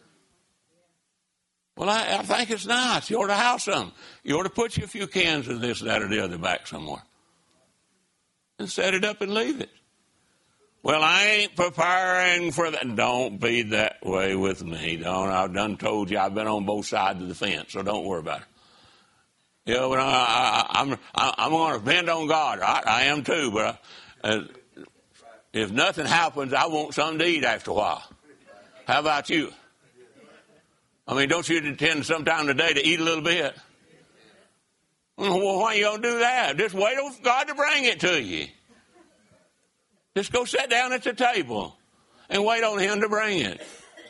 Well, I, I think it's nice. You ought to have some. You ought to put you a few cans of this, that, or the other back somewhere. And set it up and leave it. Well, I ain't preparing for that. Don't be that way with me. Don't. I've done told you I've been on both sides of the fence, so don't worry about it. You know, but I, I, I'm I, I'm going to depend on God. I, I am too, but I, uh, if nothing happens, I want something to eat after a while. How about you? I mean, don't you intend sometime today to eat a little bit? Well, why you don't do that? Just wait on God to bring it to you. Just go sit down at the table and wait on Him to bring it.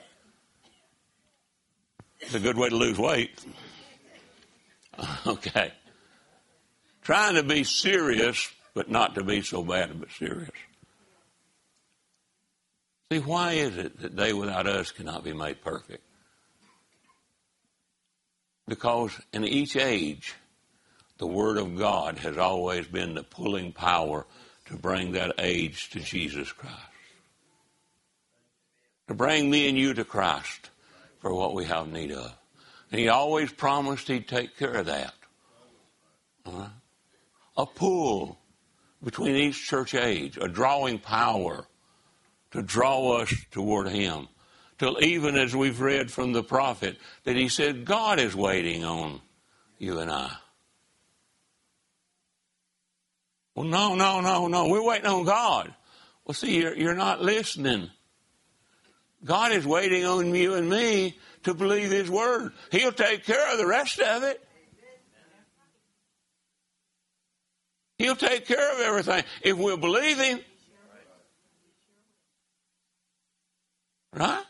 It's a good way to lose weight. Okay. Trying to be serious, but not to be so bad, but serious. See, why is it that they without us cannot be made perfect? Because in each age, the Word of God has always been the pulling power to bring that age to Jesus Christ. To bring me and you to Christ for what we have need of. And He always promised He'd take care of that. Uh-huh. A pull between each church age, a drawing power to draw us toward Him. Till even as we've read from the prophet, that he said, God is waiting on you and I. Well, no, no, no, no. We're waiting on God. Well, see, you're, you're not listening. God is waiting on you and me to believe His Word. He'll take care of the rest of it. He'll take care of everything if we'll believe Him. Right?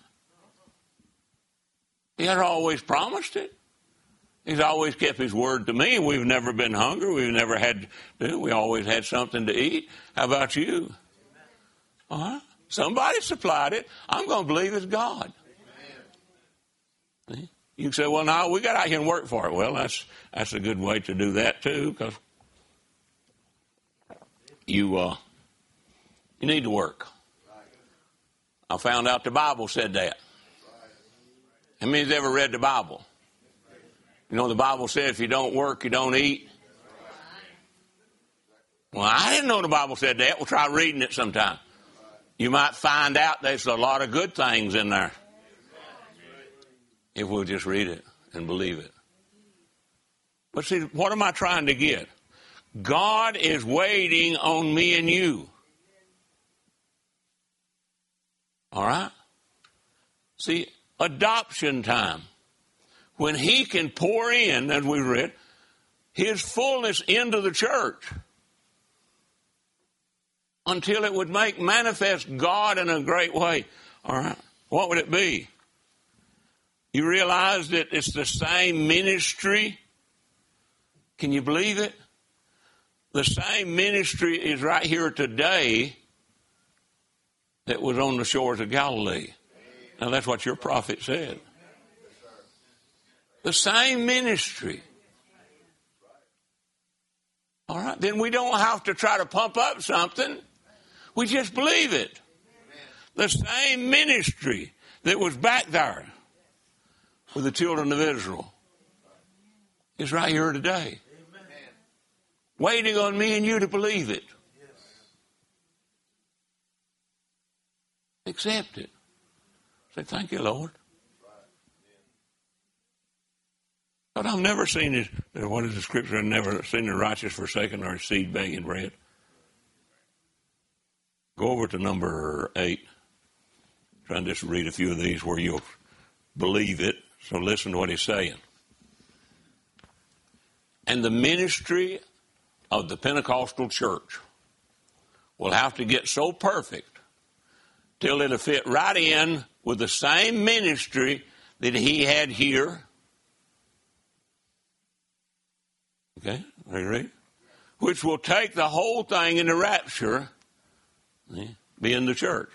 He has always promised it. He's always kept His word to me. We've never been hungry. We've never had to do. We always had something to eat. How about you? Uh-huh. Somebody supplied it. I'm going to believe it's God. See? You can say, well, no, we got out here and work for it. Well, that's that's a good way to do that too, because you uh, you need to work. I found out the Bible said that. How many's ever read the Bible? You know, the Bible said if you don't work, you don't eat. Well, I didn't know the Bible said that. We'll try reading it sometime. You might find out there's a lot of good things in there if we'll just read it and believe it. But see, what am I trying to get? God is waiting on me and you. All right? See, adoption time. When He can pour in, as we read, His fullness into the church. until it would make manifest God in a great way. All right. What would it be? You realize that it's the same ministry? Can you believe it? The same ministry is right here today that was on the shores of Galilee. Now that's what your prophet said. The same ministry. All right. Then we don't have to try to pump up something. We just believe it. The same ministry that was back there with the children of Israel is right here today. Waiting on me and you to believe it. Accept it. Say, thank you, Lord. But I've never seen it. What is the scripture? I've never seen the righteous forsaken or his seed begging bread. Go over to number eight. Try and just read a few of these where you'll believe it. So listen to what he's saying. And the ministry of the Pentecostal church will have to get so perfect till it'll fit right in with the same ministry that he had here. Okay, are you ready? Which will take the whole thing in the rapture, be in the church.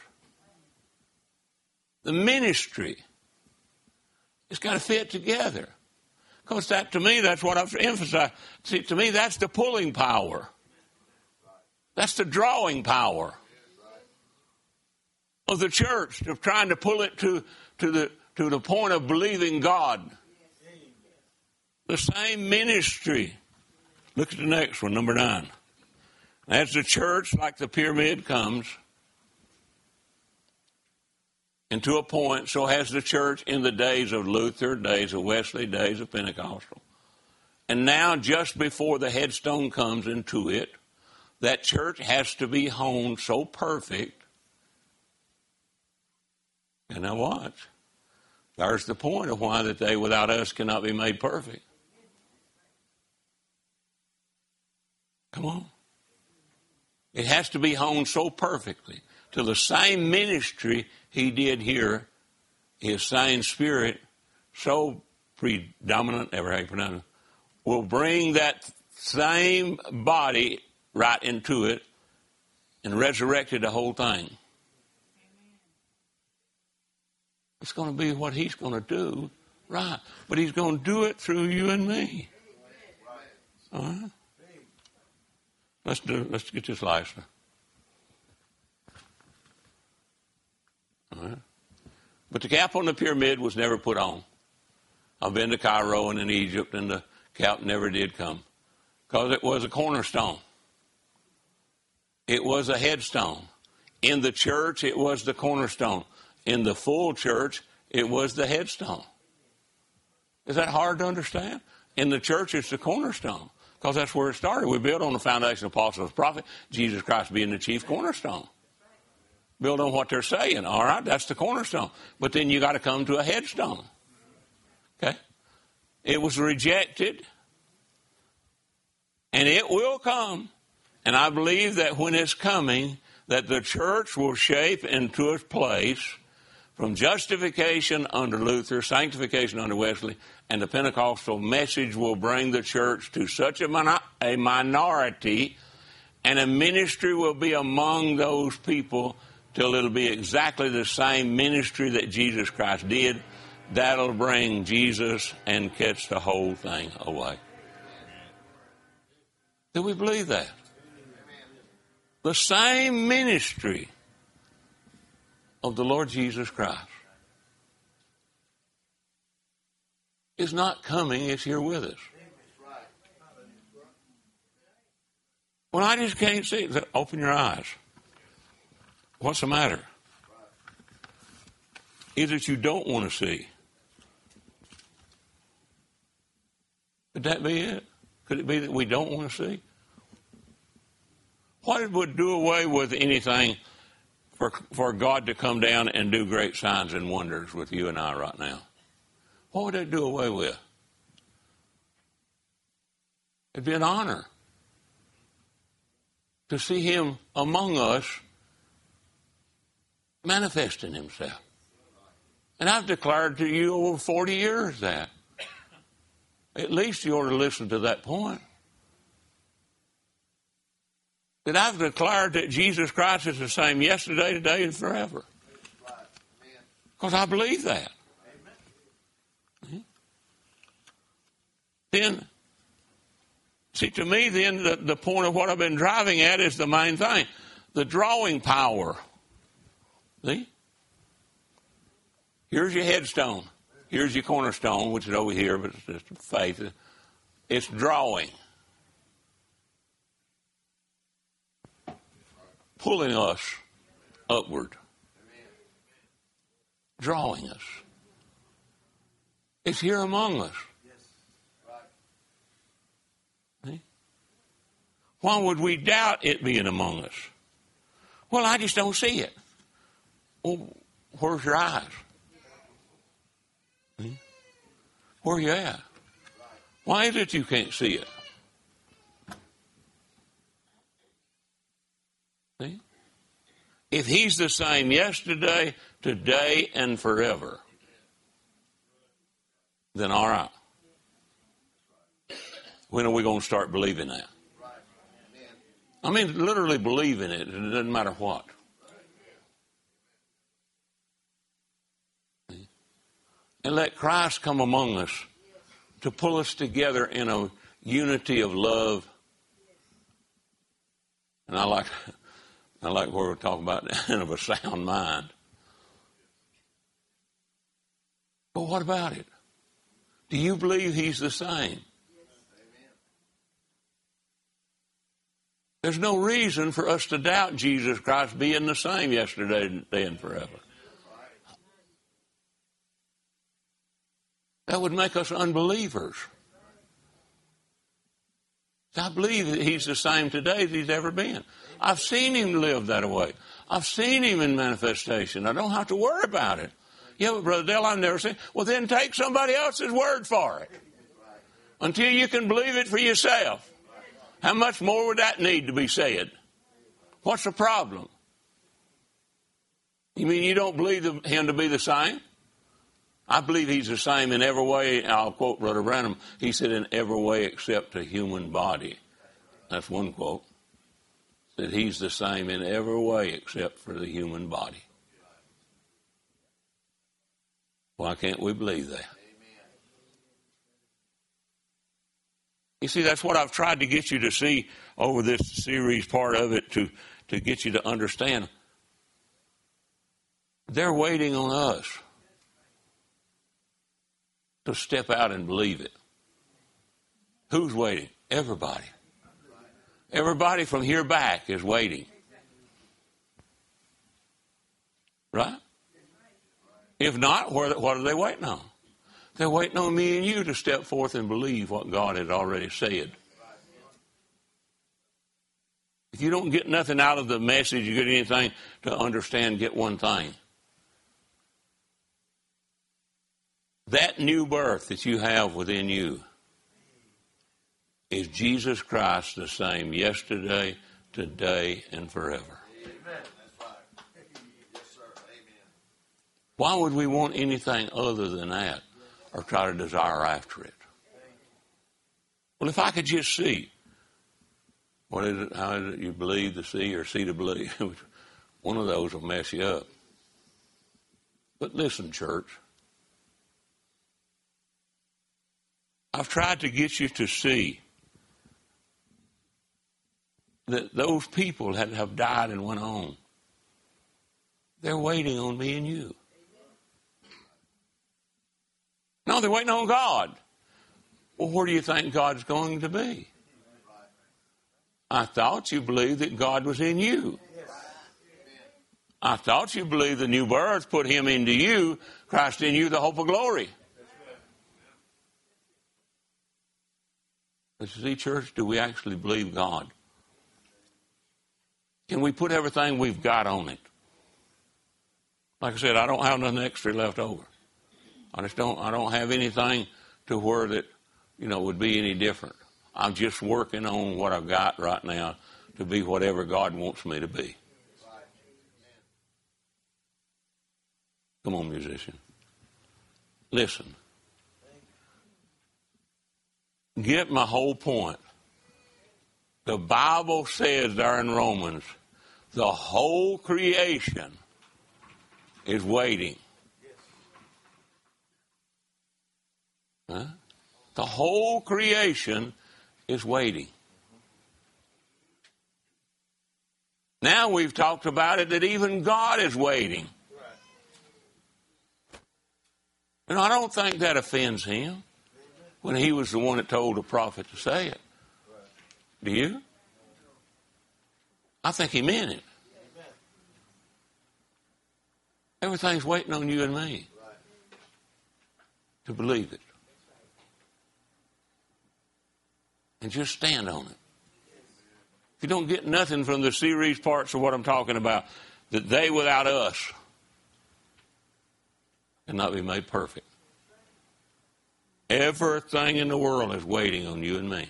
The ministry, it's got to fit together. Because that, to me, that's what I've emphasized. See, to me, that's the pulling power. That's the drawing power of the church, of trying to pull it to, to the to the point of believing God. The same ministry. Look at the next one, number nine. As the church, like the pyramid, comes into a point, so has the church in the days of Luther, days of Wesley, days of Pentecostal. And now, just before the headstone comes into it, that church has to be honed so perfect. And now watch. There's the point of why that they without us cannot be made perfect. Come on. It has to be honed so perfectly to the same ministry he did here, his same spirit, so predominant, ever how you pronounce it, will bring that same body right into it and resurrected the whole thing. It's going to be what he's going to do, right? But he's going to do it through you and me. All right? Let's do. Let's get this last one. All right. But the cap on the pyramid was never put on. I've been to Cairo and in Egypt, and the cap never did come because it was a cornerstone. It was a headstone. In the church, it was the cornerstone. In the full church, it was the headstone. Is that hard to understand? In the church, it's the cornerstone. Because that's where it started. We built on the foundation of apostles and prophets, Jesus Christ being the chief cornerstone. Build on what they're saying. All right, that's the cornerstone. But then you got to come to a headstone. Okay? It was rejected. And it will come. And I believe that when it's coming, that the church will shape into its place from justification under Luther, sanctification under Wesley, and the Pentecostal message will bring the church to such a, min- a minority, and a ministry will be among those people till it'll be exactly the same ministry that Jesus Christ did. That'll bring Jesus and catch the whole thing away. Do we believe that? The same ministry of the Lord Jesus Christ is not coming, it's here with us. Well, I just can't see it. Open your eyes. What's the matter? Is it you don't want to see? Could that be it? Could it be that we don't want to see? What would do away with anything for, for God to come down and do great signs and wonders with you and I right now? What would it do away with? It'd be an honor to see him among us manifesting himself. And I've declared to you over forty years that. At least you ought to listen to that point. That I've declared that Jesus Christ is the same yesterday, today, and forever. Because I believe that. Amen. Then, see, to me, then, the, the point of what I've been driving at is the main thing. The drawing power. See? Here's your headstone. Here's your cornerstone, which is over here, but it's just faith. It's drawing. Pulling us upward. Drawing us. It's here among us. See? Why would we doubt it being among us? Well, I just don't see it. Well, where's your eyes? See? Where are you at? Why is it you can't see it? See? If he's the same yesterday, today, and forever, then all right. When are we going to start believing that? I mean, literally believing it. It doesn't matter what. And let Christ come among us to pull us together in a unity of love. And I like, I like where we're talking about and of a sound mind. But what about it? Do you believe he's the same? There's no reason for us to doubt Jesus Christ being the same yesterday, today, and forever. That would make us unbelievers. I believe that he's the same today as he's ever been. I've seen him live that way. I've seen him in manifestation. I don't have to worry about it. Yeah, but Brother Dale, I've never seen. Well, then take somebody else's word for it. Until you can believe it for yourself. How much more would that need to be said? What's the problem? You mean you don't believe him to be the same? I believe he's the same in every way. I'll quote Brother Branham. He said, in every way except a human body. That's one quote. That he's the same in every way except for the human body. Why can't we believe that? You see, that's what I've tried to get you to see over this series, part of it, to, to get you to understand. They're waiting on us to step out and believe it. Who's waiting? Everybody. Everybody from here back is waiting. Right? If not, what are they waiting on? They're waiting on me and you to step forth and believe what God has already said. If you don't get nothing out of the message, you get anything to understand, get one thing. That new birth that you have within you is Jesus Christ the same yesterday, today, and forever. Amen. Yes, sir. Amen. Why would we want anything other than that or try to desire after it? Well, if I could just see, what is it? How is it you believe to see or see to believe? One of those will mess you up. But listen, church. I've tried to get you to see that those people that have died and went on, they're waiting on me and you. No, they're waiting on God. Well, where do you think God's going to be? I thought you believed that God was in you. I thought you believed the new birth put him into you, Christ in you, the hope of glory. But see, church, do we actually believe God? Can we put everything we've got on it? Like I said, I don't have nothing extra left over. I just don't, I don't have anything to where that, you know, would be any different. I'm just working on what I've got right now to be whatever God wants me to be. Come on, musician. Listen. Get my whole point. The Bible says there in Romans, the whole creation is waiting. Huh? The whole creation is waiting. Now we've talked about it that even God is waiting. And I don't think that offends him when he was the one that told the prophet to say it. Do you? I think he meant it. Everything's waiting on you and me to believe it. And just stand on it. If you don't get nothing from the series parts of what I'm talking about, that they without us cannot be made perfect. Everything in the world is waiting on you and me.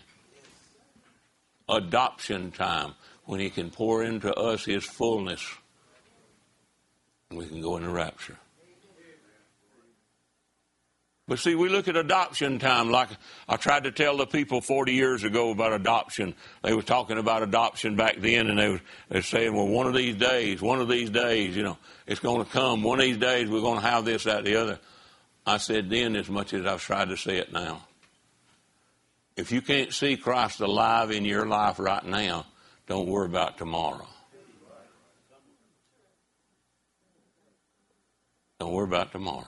Adoption time, when he can pour into us his fullness, and we can go into rapture. But see, we look at adoption time like I tried to tell the people forty years ago about adoption. They were talking about adoption back then, and they were, they were saying, well, one of these days, one of these days, you know, it's going to come. One of these days we're going to have this, that, the other. I said then as much as I've tried to say it now. If you can't see Christ alive in your life right now, don't worry about tomorrow. Don't worry about tomorrow.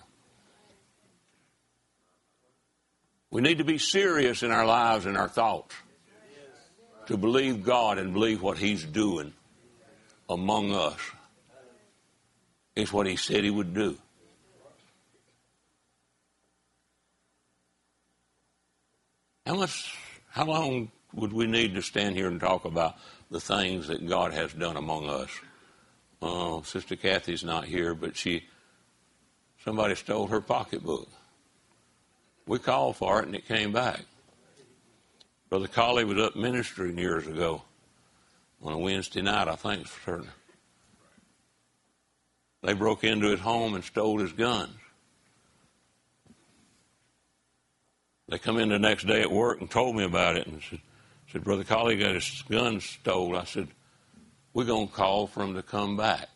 We need to be serious in our lives and our thoughts to believe God and believe what he's doing among us. It's what he said he would do. How much, how long would we need to stand here and talk about the things that God has done among us? Oh, Sister Kathy's not here, but she, somebody stole her pocketbook. We called for it and it came back. Brother Colley was up ministering years ago on a Wednesday night, I think, for certain. They broke into his home and stole his guns. They come in the next day at work and told me about it and said, said Brother Colley got his guns stole. I said, we're going to call for him to come back.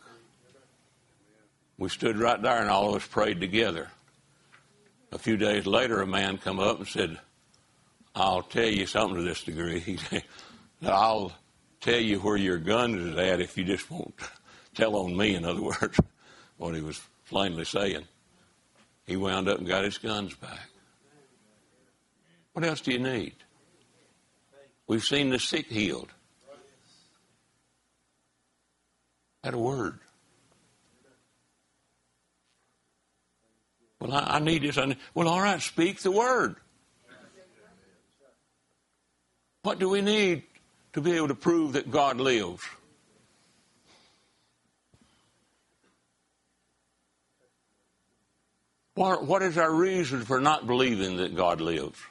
We stood right there and all of us prayed together. A few days later, a man come up and said, I'll tell you something to this degree. He said, I'll tell you where your gun is at if you just won't tell on me, in other words, what he was plainly saying. He wound up and got his guns back. What else do you need? We've seen the sick healed. Had a word. Well, I, I need this. I need, well, all right, speak the word. What do we need to be able to prove that God lives? What, what is our reason for not believing that God lives?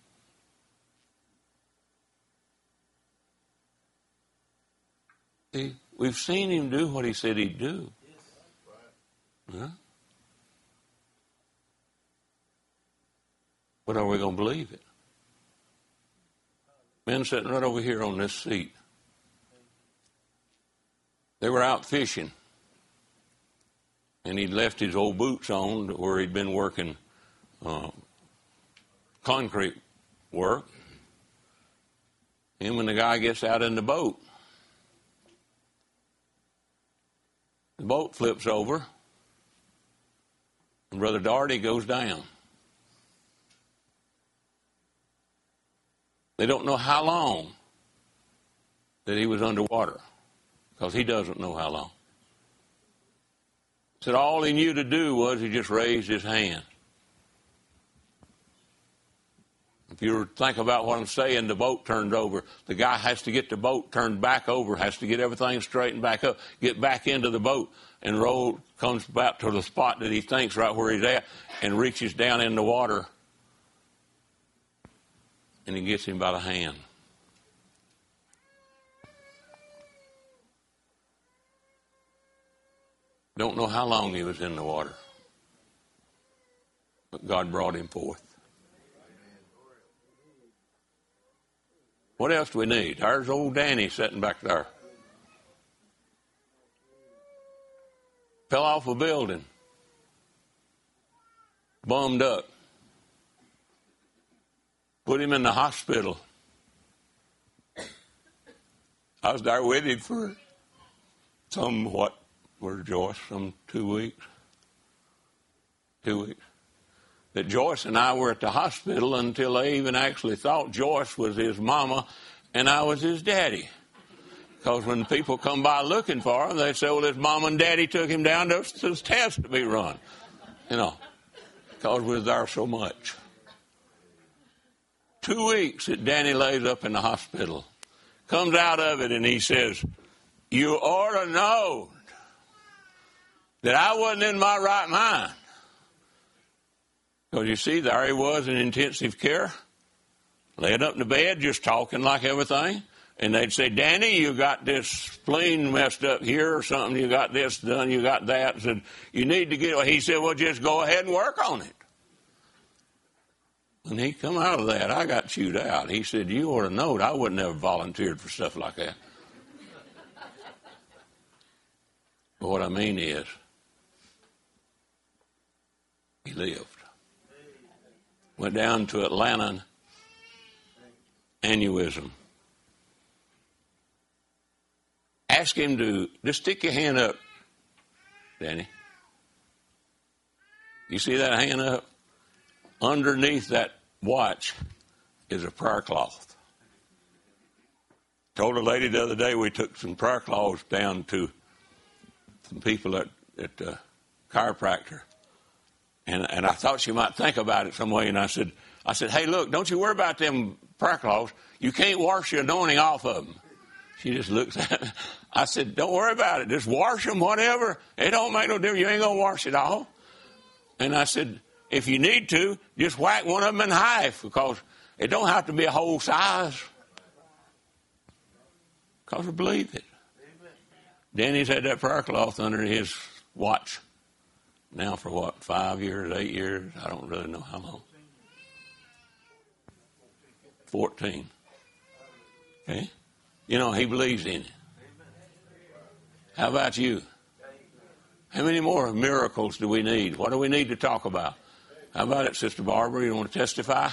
See, we've seen him do what he said he'd do. Huh? But are we going to believe it? Men sitting right over here on this seat. They were out fishing. And he'd left his old boots on where he'd been working uh, concrete work. And when the guy gets out in the boat, the boat flips over, and Brother Darty goes down. They don't know how long that he was underwater, because he doesn't know how long. Said all he knew to do was he just raised his hand. If you think about what I'm saying, the boat turned over. The guy has to get the boat turned back over, has to get everything straightened back up, get back into the boat, and roll, comes back to the spot that he thinks right where he's at, and reaches down in the water, and he gets him by the hand. Don't know how long he was in the water. But God brought him forth. What else do we need? There's old Danny sitting back there. Fell off a building. Bummed up. Put him in the hospital. I was there with him for some, what, were Joyce, some two weeks? Two weeks. That Joyce and I were at the hospital until they even actually thought Joyce was his mama and I was his daddy. Because when people come by looking for him, they say, well, his mom and daddy took him down to his test to be run. You know, because we was there so much. Two weeks that Danny lays up in the hospital. Comes out of it and he says, you ought to know that I wasn't in my right mind. Because you see, there he was in intensive care, laying up in the bed, just talking like everything. And they'd say, Danny, you got this spleen messed up here or something. You got this done, you got that. I said, you need to get, he said, well, just go ahead and work on it. When he come out of that, I got chewed out. He said, you ought to know that I wouldn't have volunteered for stuff like that. But what I mean is, he lived. Went down to Atlanta, aneurysm. Ask him to, just stick your hand up, Danny. You see that hand up? Underneath that watch is a prayer cloth. Told a lady the other day we took some prayer cloths down to some people at, at the chiropractor. And, and I thought she might think about it some way. And I said, I said, hey, look, don't you worry about them prayer cloths. You can't wash your anointing off of them. She just looks at me. I said, don't worry about it. Just wash them, whatever. It don't make no difference. You ain't going to wash it all. And I said, if you need to, just whack one of them in half because it don't have to be a whole size. Because we believe it. Danny's had that prayer cloth under his watch now for what, five years, eight years? I don't really know how long. Fourteen. Okay? You know, he believes in it. How about you? How many more miracles do we need? What do we need to talk about? How about it, Sister Barbara? You want to testify?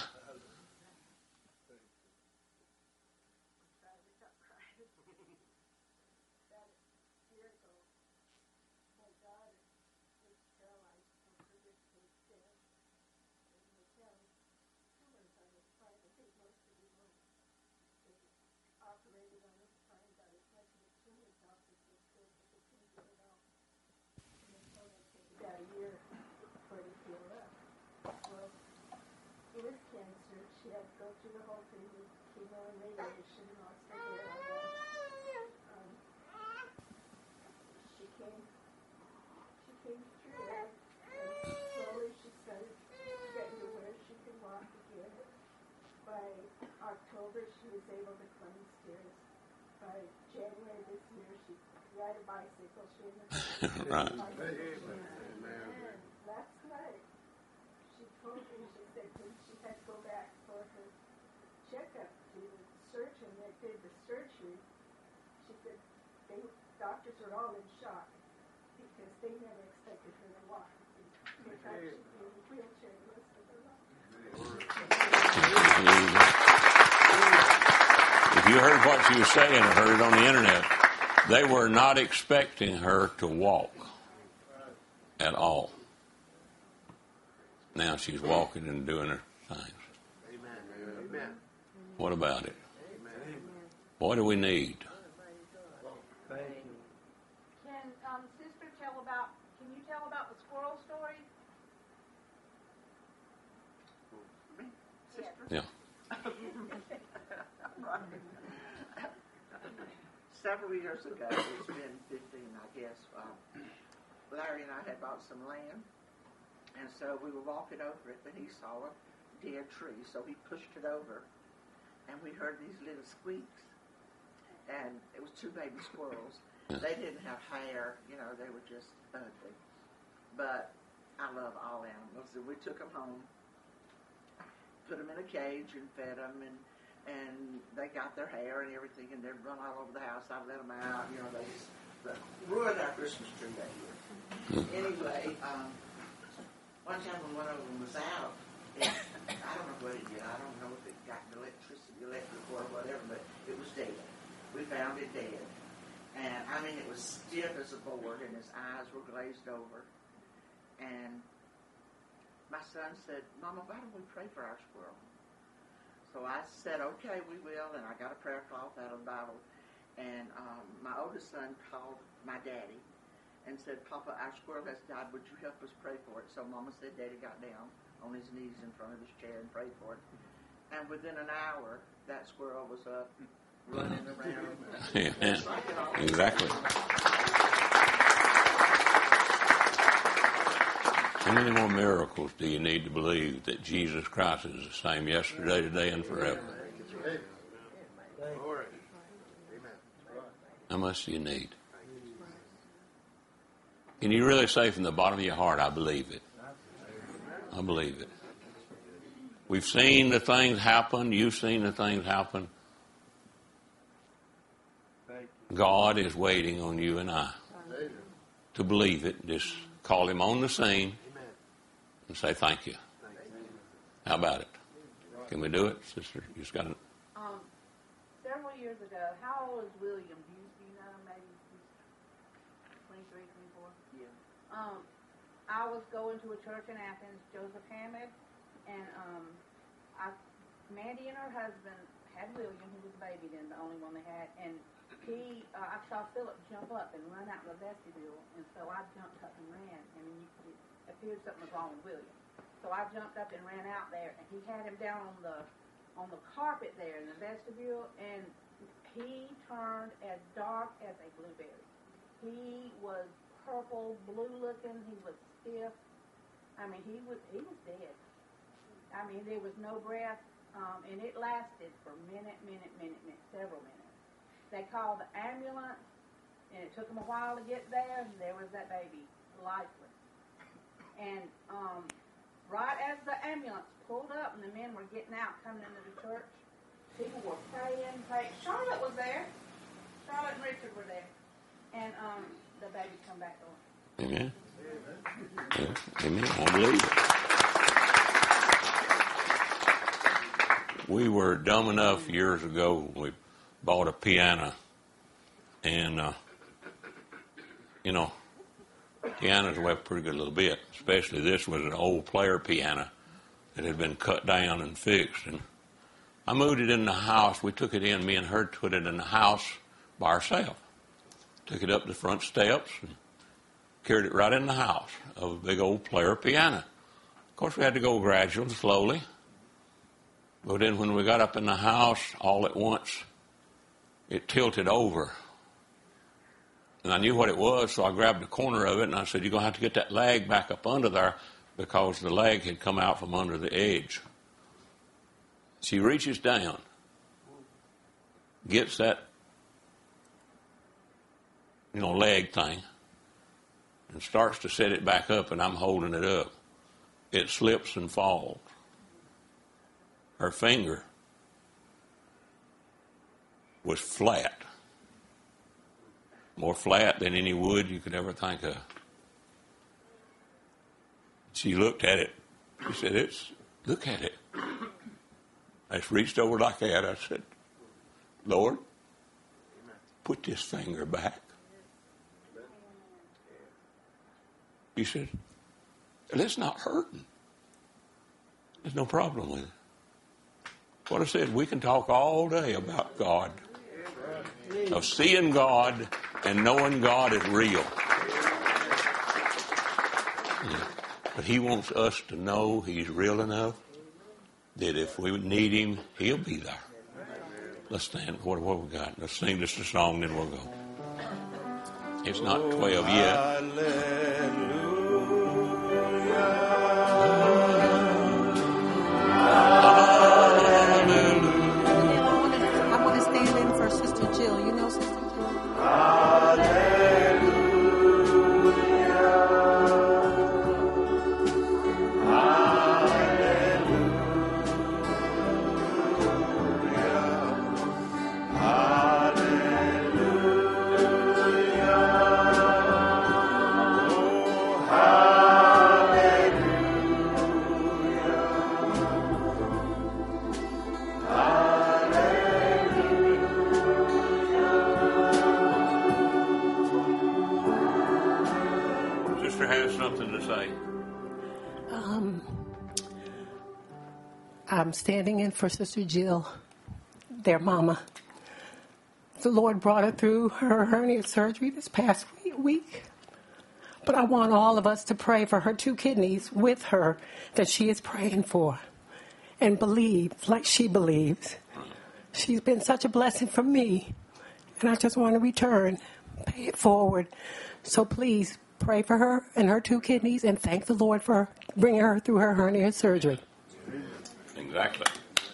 October, she was able to climb stairs. By January this year, she could ride a bicycle. She was Right. And last night, she told me, she said when she had to go back for her checkup to the surgeon that did the surgery, she said they doctors were all in shock because they never expected her to walk. They thought she'd be in a wheelchair the rest of her life. If you heard what she was saying or heard it on the internet, they were not expecting her to walk at all. Now she's walking and doing her things. Amen. What about it? Amen. What do we need? Thank you. Can um, Sister tell about, can you tell about the squirrel story? Yeah. Several years ago, it's been fifteen, I guess, um, Larry and I had bought some land, and so we were walking over it, and he saw a dead tree, so he pushed it over, and we heard these little squeaks, and it was two baby squirrels, They didn't have hair, you know, they were just ugly. But I love all animals. And we took them home, put them in a cage and fed them, and, and they got their hair and everything, and they'd run all over the house. I let them out, you know, they just they ruined our Christmas tree that year. Anyway, um, one time when one of them was out, it, I don't know what it did. I don't know if it got the electricity, electric or whatever, but it was dead. We found it dead. And, I mean, it was stiff as a board, and his eyes were glazed over. And my son said, Mama, why don't we pray for our squirrel? So I said, okay, we will, and I got a prayer cloth out of the Bible. And um, my oldest son called my daddy and said, Papa, our squirrel has died. Would you help us pray for it? So Mama said Daddy got down on his knees in front of his chair and prayed for it. And within an hour, that squirrel was up, running around. Yeah, Like exactly. How many more miracles do you need to believe that Jesus Christ is the same yesterday, today, and forever? How much do you need? Can you really say from the bottom of your heart, I believe it? I believe it. We've seen the things happen. You've seen the things happen. God is waiting on you and I to believe it. Just call him on the scene and say thank you. How about it? Can we do it, sister? You just got to. Um, several years ago, how old is William? Do you, do you know? Maybe he's twenty-three, twenty-four? Yeah. Um, I was going to a church in Athens, Joseph Hammond, and um, I, Mandy and her husband had William, who was a baby then, the only one they had, and he, uh, I saw Philip jump up and run out in the vestibule, and so I jumped up and ran, and you, it appeared something was wrong with William. So I jumped up and ran out there, and he had him down on the on the carpet there in the vestibule, and he turned as dark as a blueberry. He was purple, blue looking. He was stiff. I mean, he was he was dead. I mean, there was no breath, um, and it lasted for minute, minute, minute, minute, several minutes. They called the ambulance, and it took them a while to get there, and there was that baby, lifeless. And um, right as the ambulance pulled up and the men were getting out, coming into the church, people were praying, praying. Charlotte was there. Charlotte and Richard were there. And um, the baby come back on. Amen. Yeah. Amen. I believe it. We were dumb enough years ago. We bought a piano, and uh, you know, pianos weigh a pretty good little bit. Especially this was an old player piano that had been cut down and fixed. And I moved it in the house. We took it in. Me and her put it in the house by ourselves. Took it up the front steps and carried it right in the house of a big old player piano. Of course, we had to go gradual and slowly. But then when we got up in the house, all at once, it tilted over. And I knew what it was, so I grabbed the corner of it, and I said, you're going to have to get that leg back up under there because the leg had come out from under the edge. She reaches down, gets that, you know, leg thing, and starts to set it back up, and I'm holding it up. It slips and falls. Her finger was flat. More flat than any wood you could ever think of. She looked at it. She said, "It's look at it." I just reached over like that. I said, "Lord, put this finger back." He said, "It's not hurting. There's no problem with it." What I said, we can talk all day about God, of seeing God and knowing God is real. Yeah. But he wants us to know he's real enough that if we need him, he'll be there. Let's stand. What, what we got? Let's sing just a song, then we'll go. It's not twelve yet. Hallelujah. I want to stand in for Sister Jill. You know Sister Jill? Hallelujah. to say? Um, I'm standing in for Sister Jill, their mama. The Lord brought her through her hernia surgery this past week. But I want all of us to pray for her two kidneys with her that she is praying for. And believe like she believes. She's been such a blessing for me. And I just want to return, pay it forward. So please pray for her and her two kidneys and thank the Lord for bringing her through her hernia surgery. Exactly.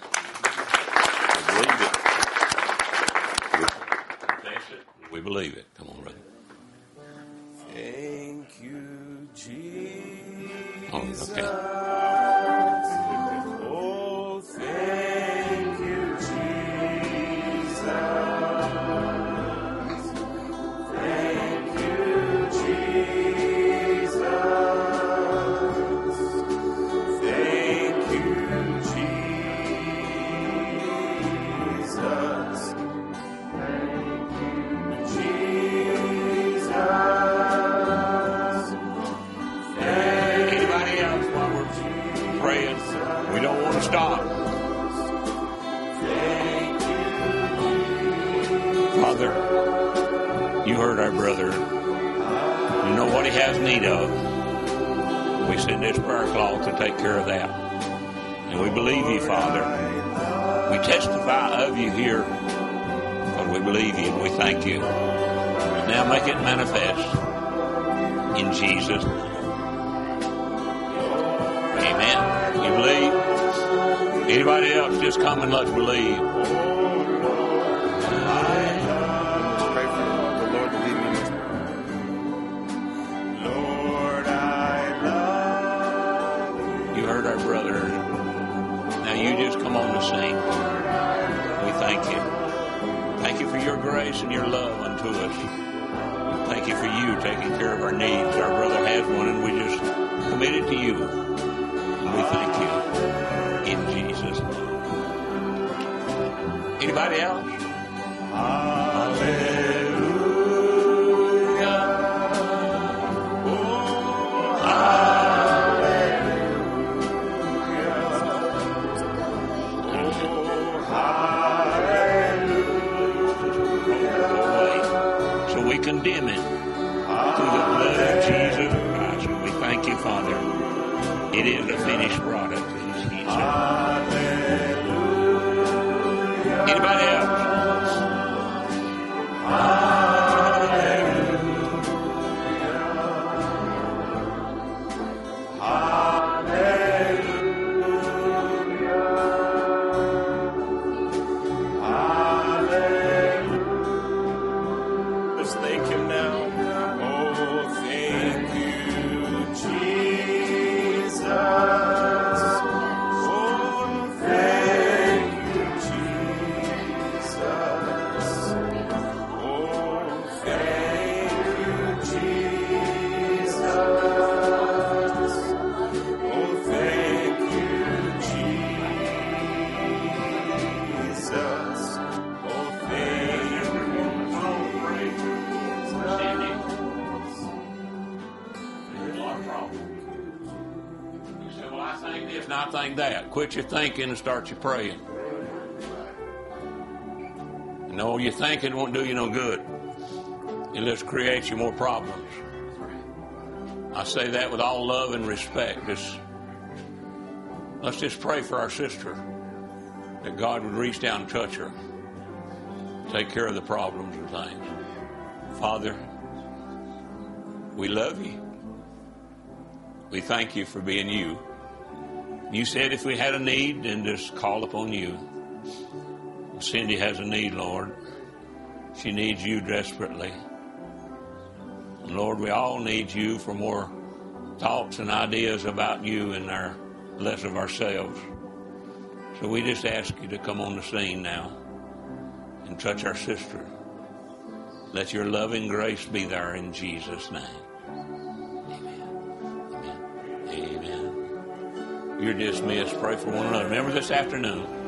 We believe it. Come on, brother. Thank you, Jesus. Oh, okay. Oh, thank you, Jesus. Thank you, Jesus. Thank you, Jesus. We don't want to stop. Father, you heard our brother. You know what he has need of. We send this prayer cloth to take care of that. And we believe you, Father. We testify of you here, but we believe you and we thank you. Now make it manifest in Jesus' name. Amen. You believe? Anybody else, just come and let's believe. Pray for the Lord to lead me in this. Lord, I love You heard our brother. Now you just come on to sing. We thank you. Thank you for your grace and your love unto us. Thank you for you taking care of our needs. Our brother has one and we just committed to you. And we thank you in Jesus' name. Anybody else? Hallelujah. Oh, hallelujah. Oh, hallelujah. So we condemn it through the blood of Jesus Christ. And we thank you, Father. It is a finished product in Jesus' name. Anybody else? Let's thank him now. Oh, thank you, Jesus. Oh, thank you, Jesus. Oh, thank you, Jesus. Oh, thank you, Jesus. Oh, thank you. Well, I think this and I think that. Quit your thinking and start your praying. You know, your thinking won't do you no good. It just creates you more problems. I say that with all love and respect. Just, let's just pray for our sister, that God would reach down and touch her, take care of the problems and things. Father, we love you. We thank you for being you. You said if we had a need, then just call upon you. Cindy has a need, Lord. She needs you desperately. And Lord, we all need you for more thoughts and ideas about you and our less of ourselves. So we just ask you to come on the scene now and touch our sister. Let your loving grace be there in Jesus' name. Amen. Amen. You're dismissed. Pray for one another. Remember this afternoon,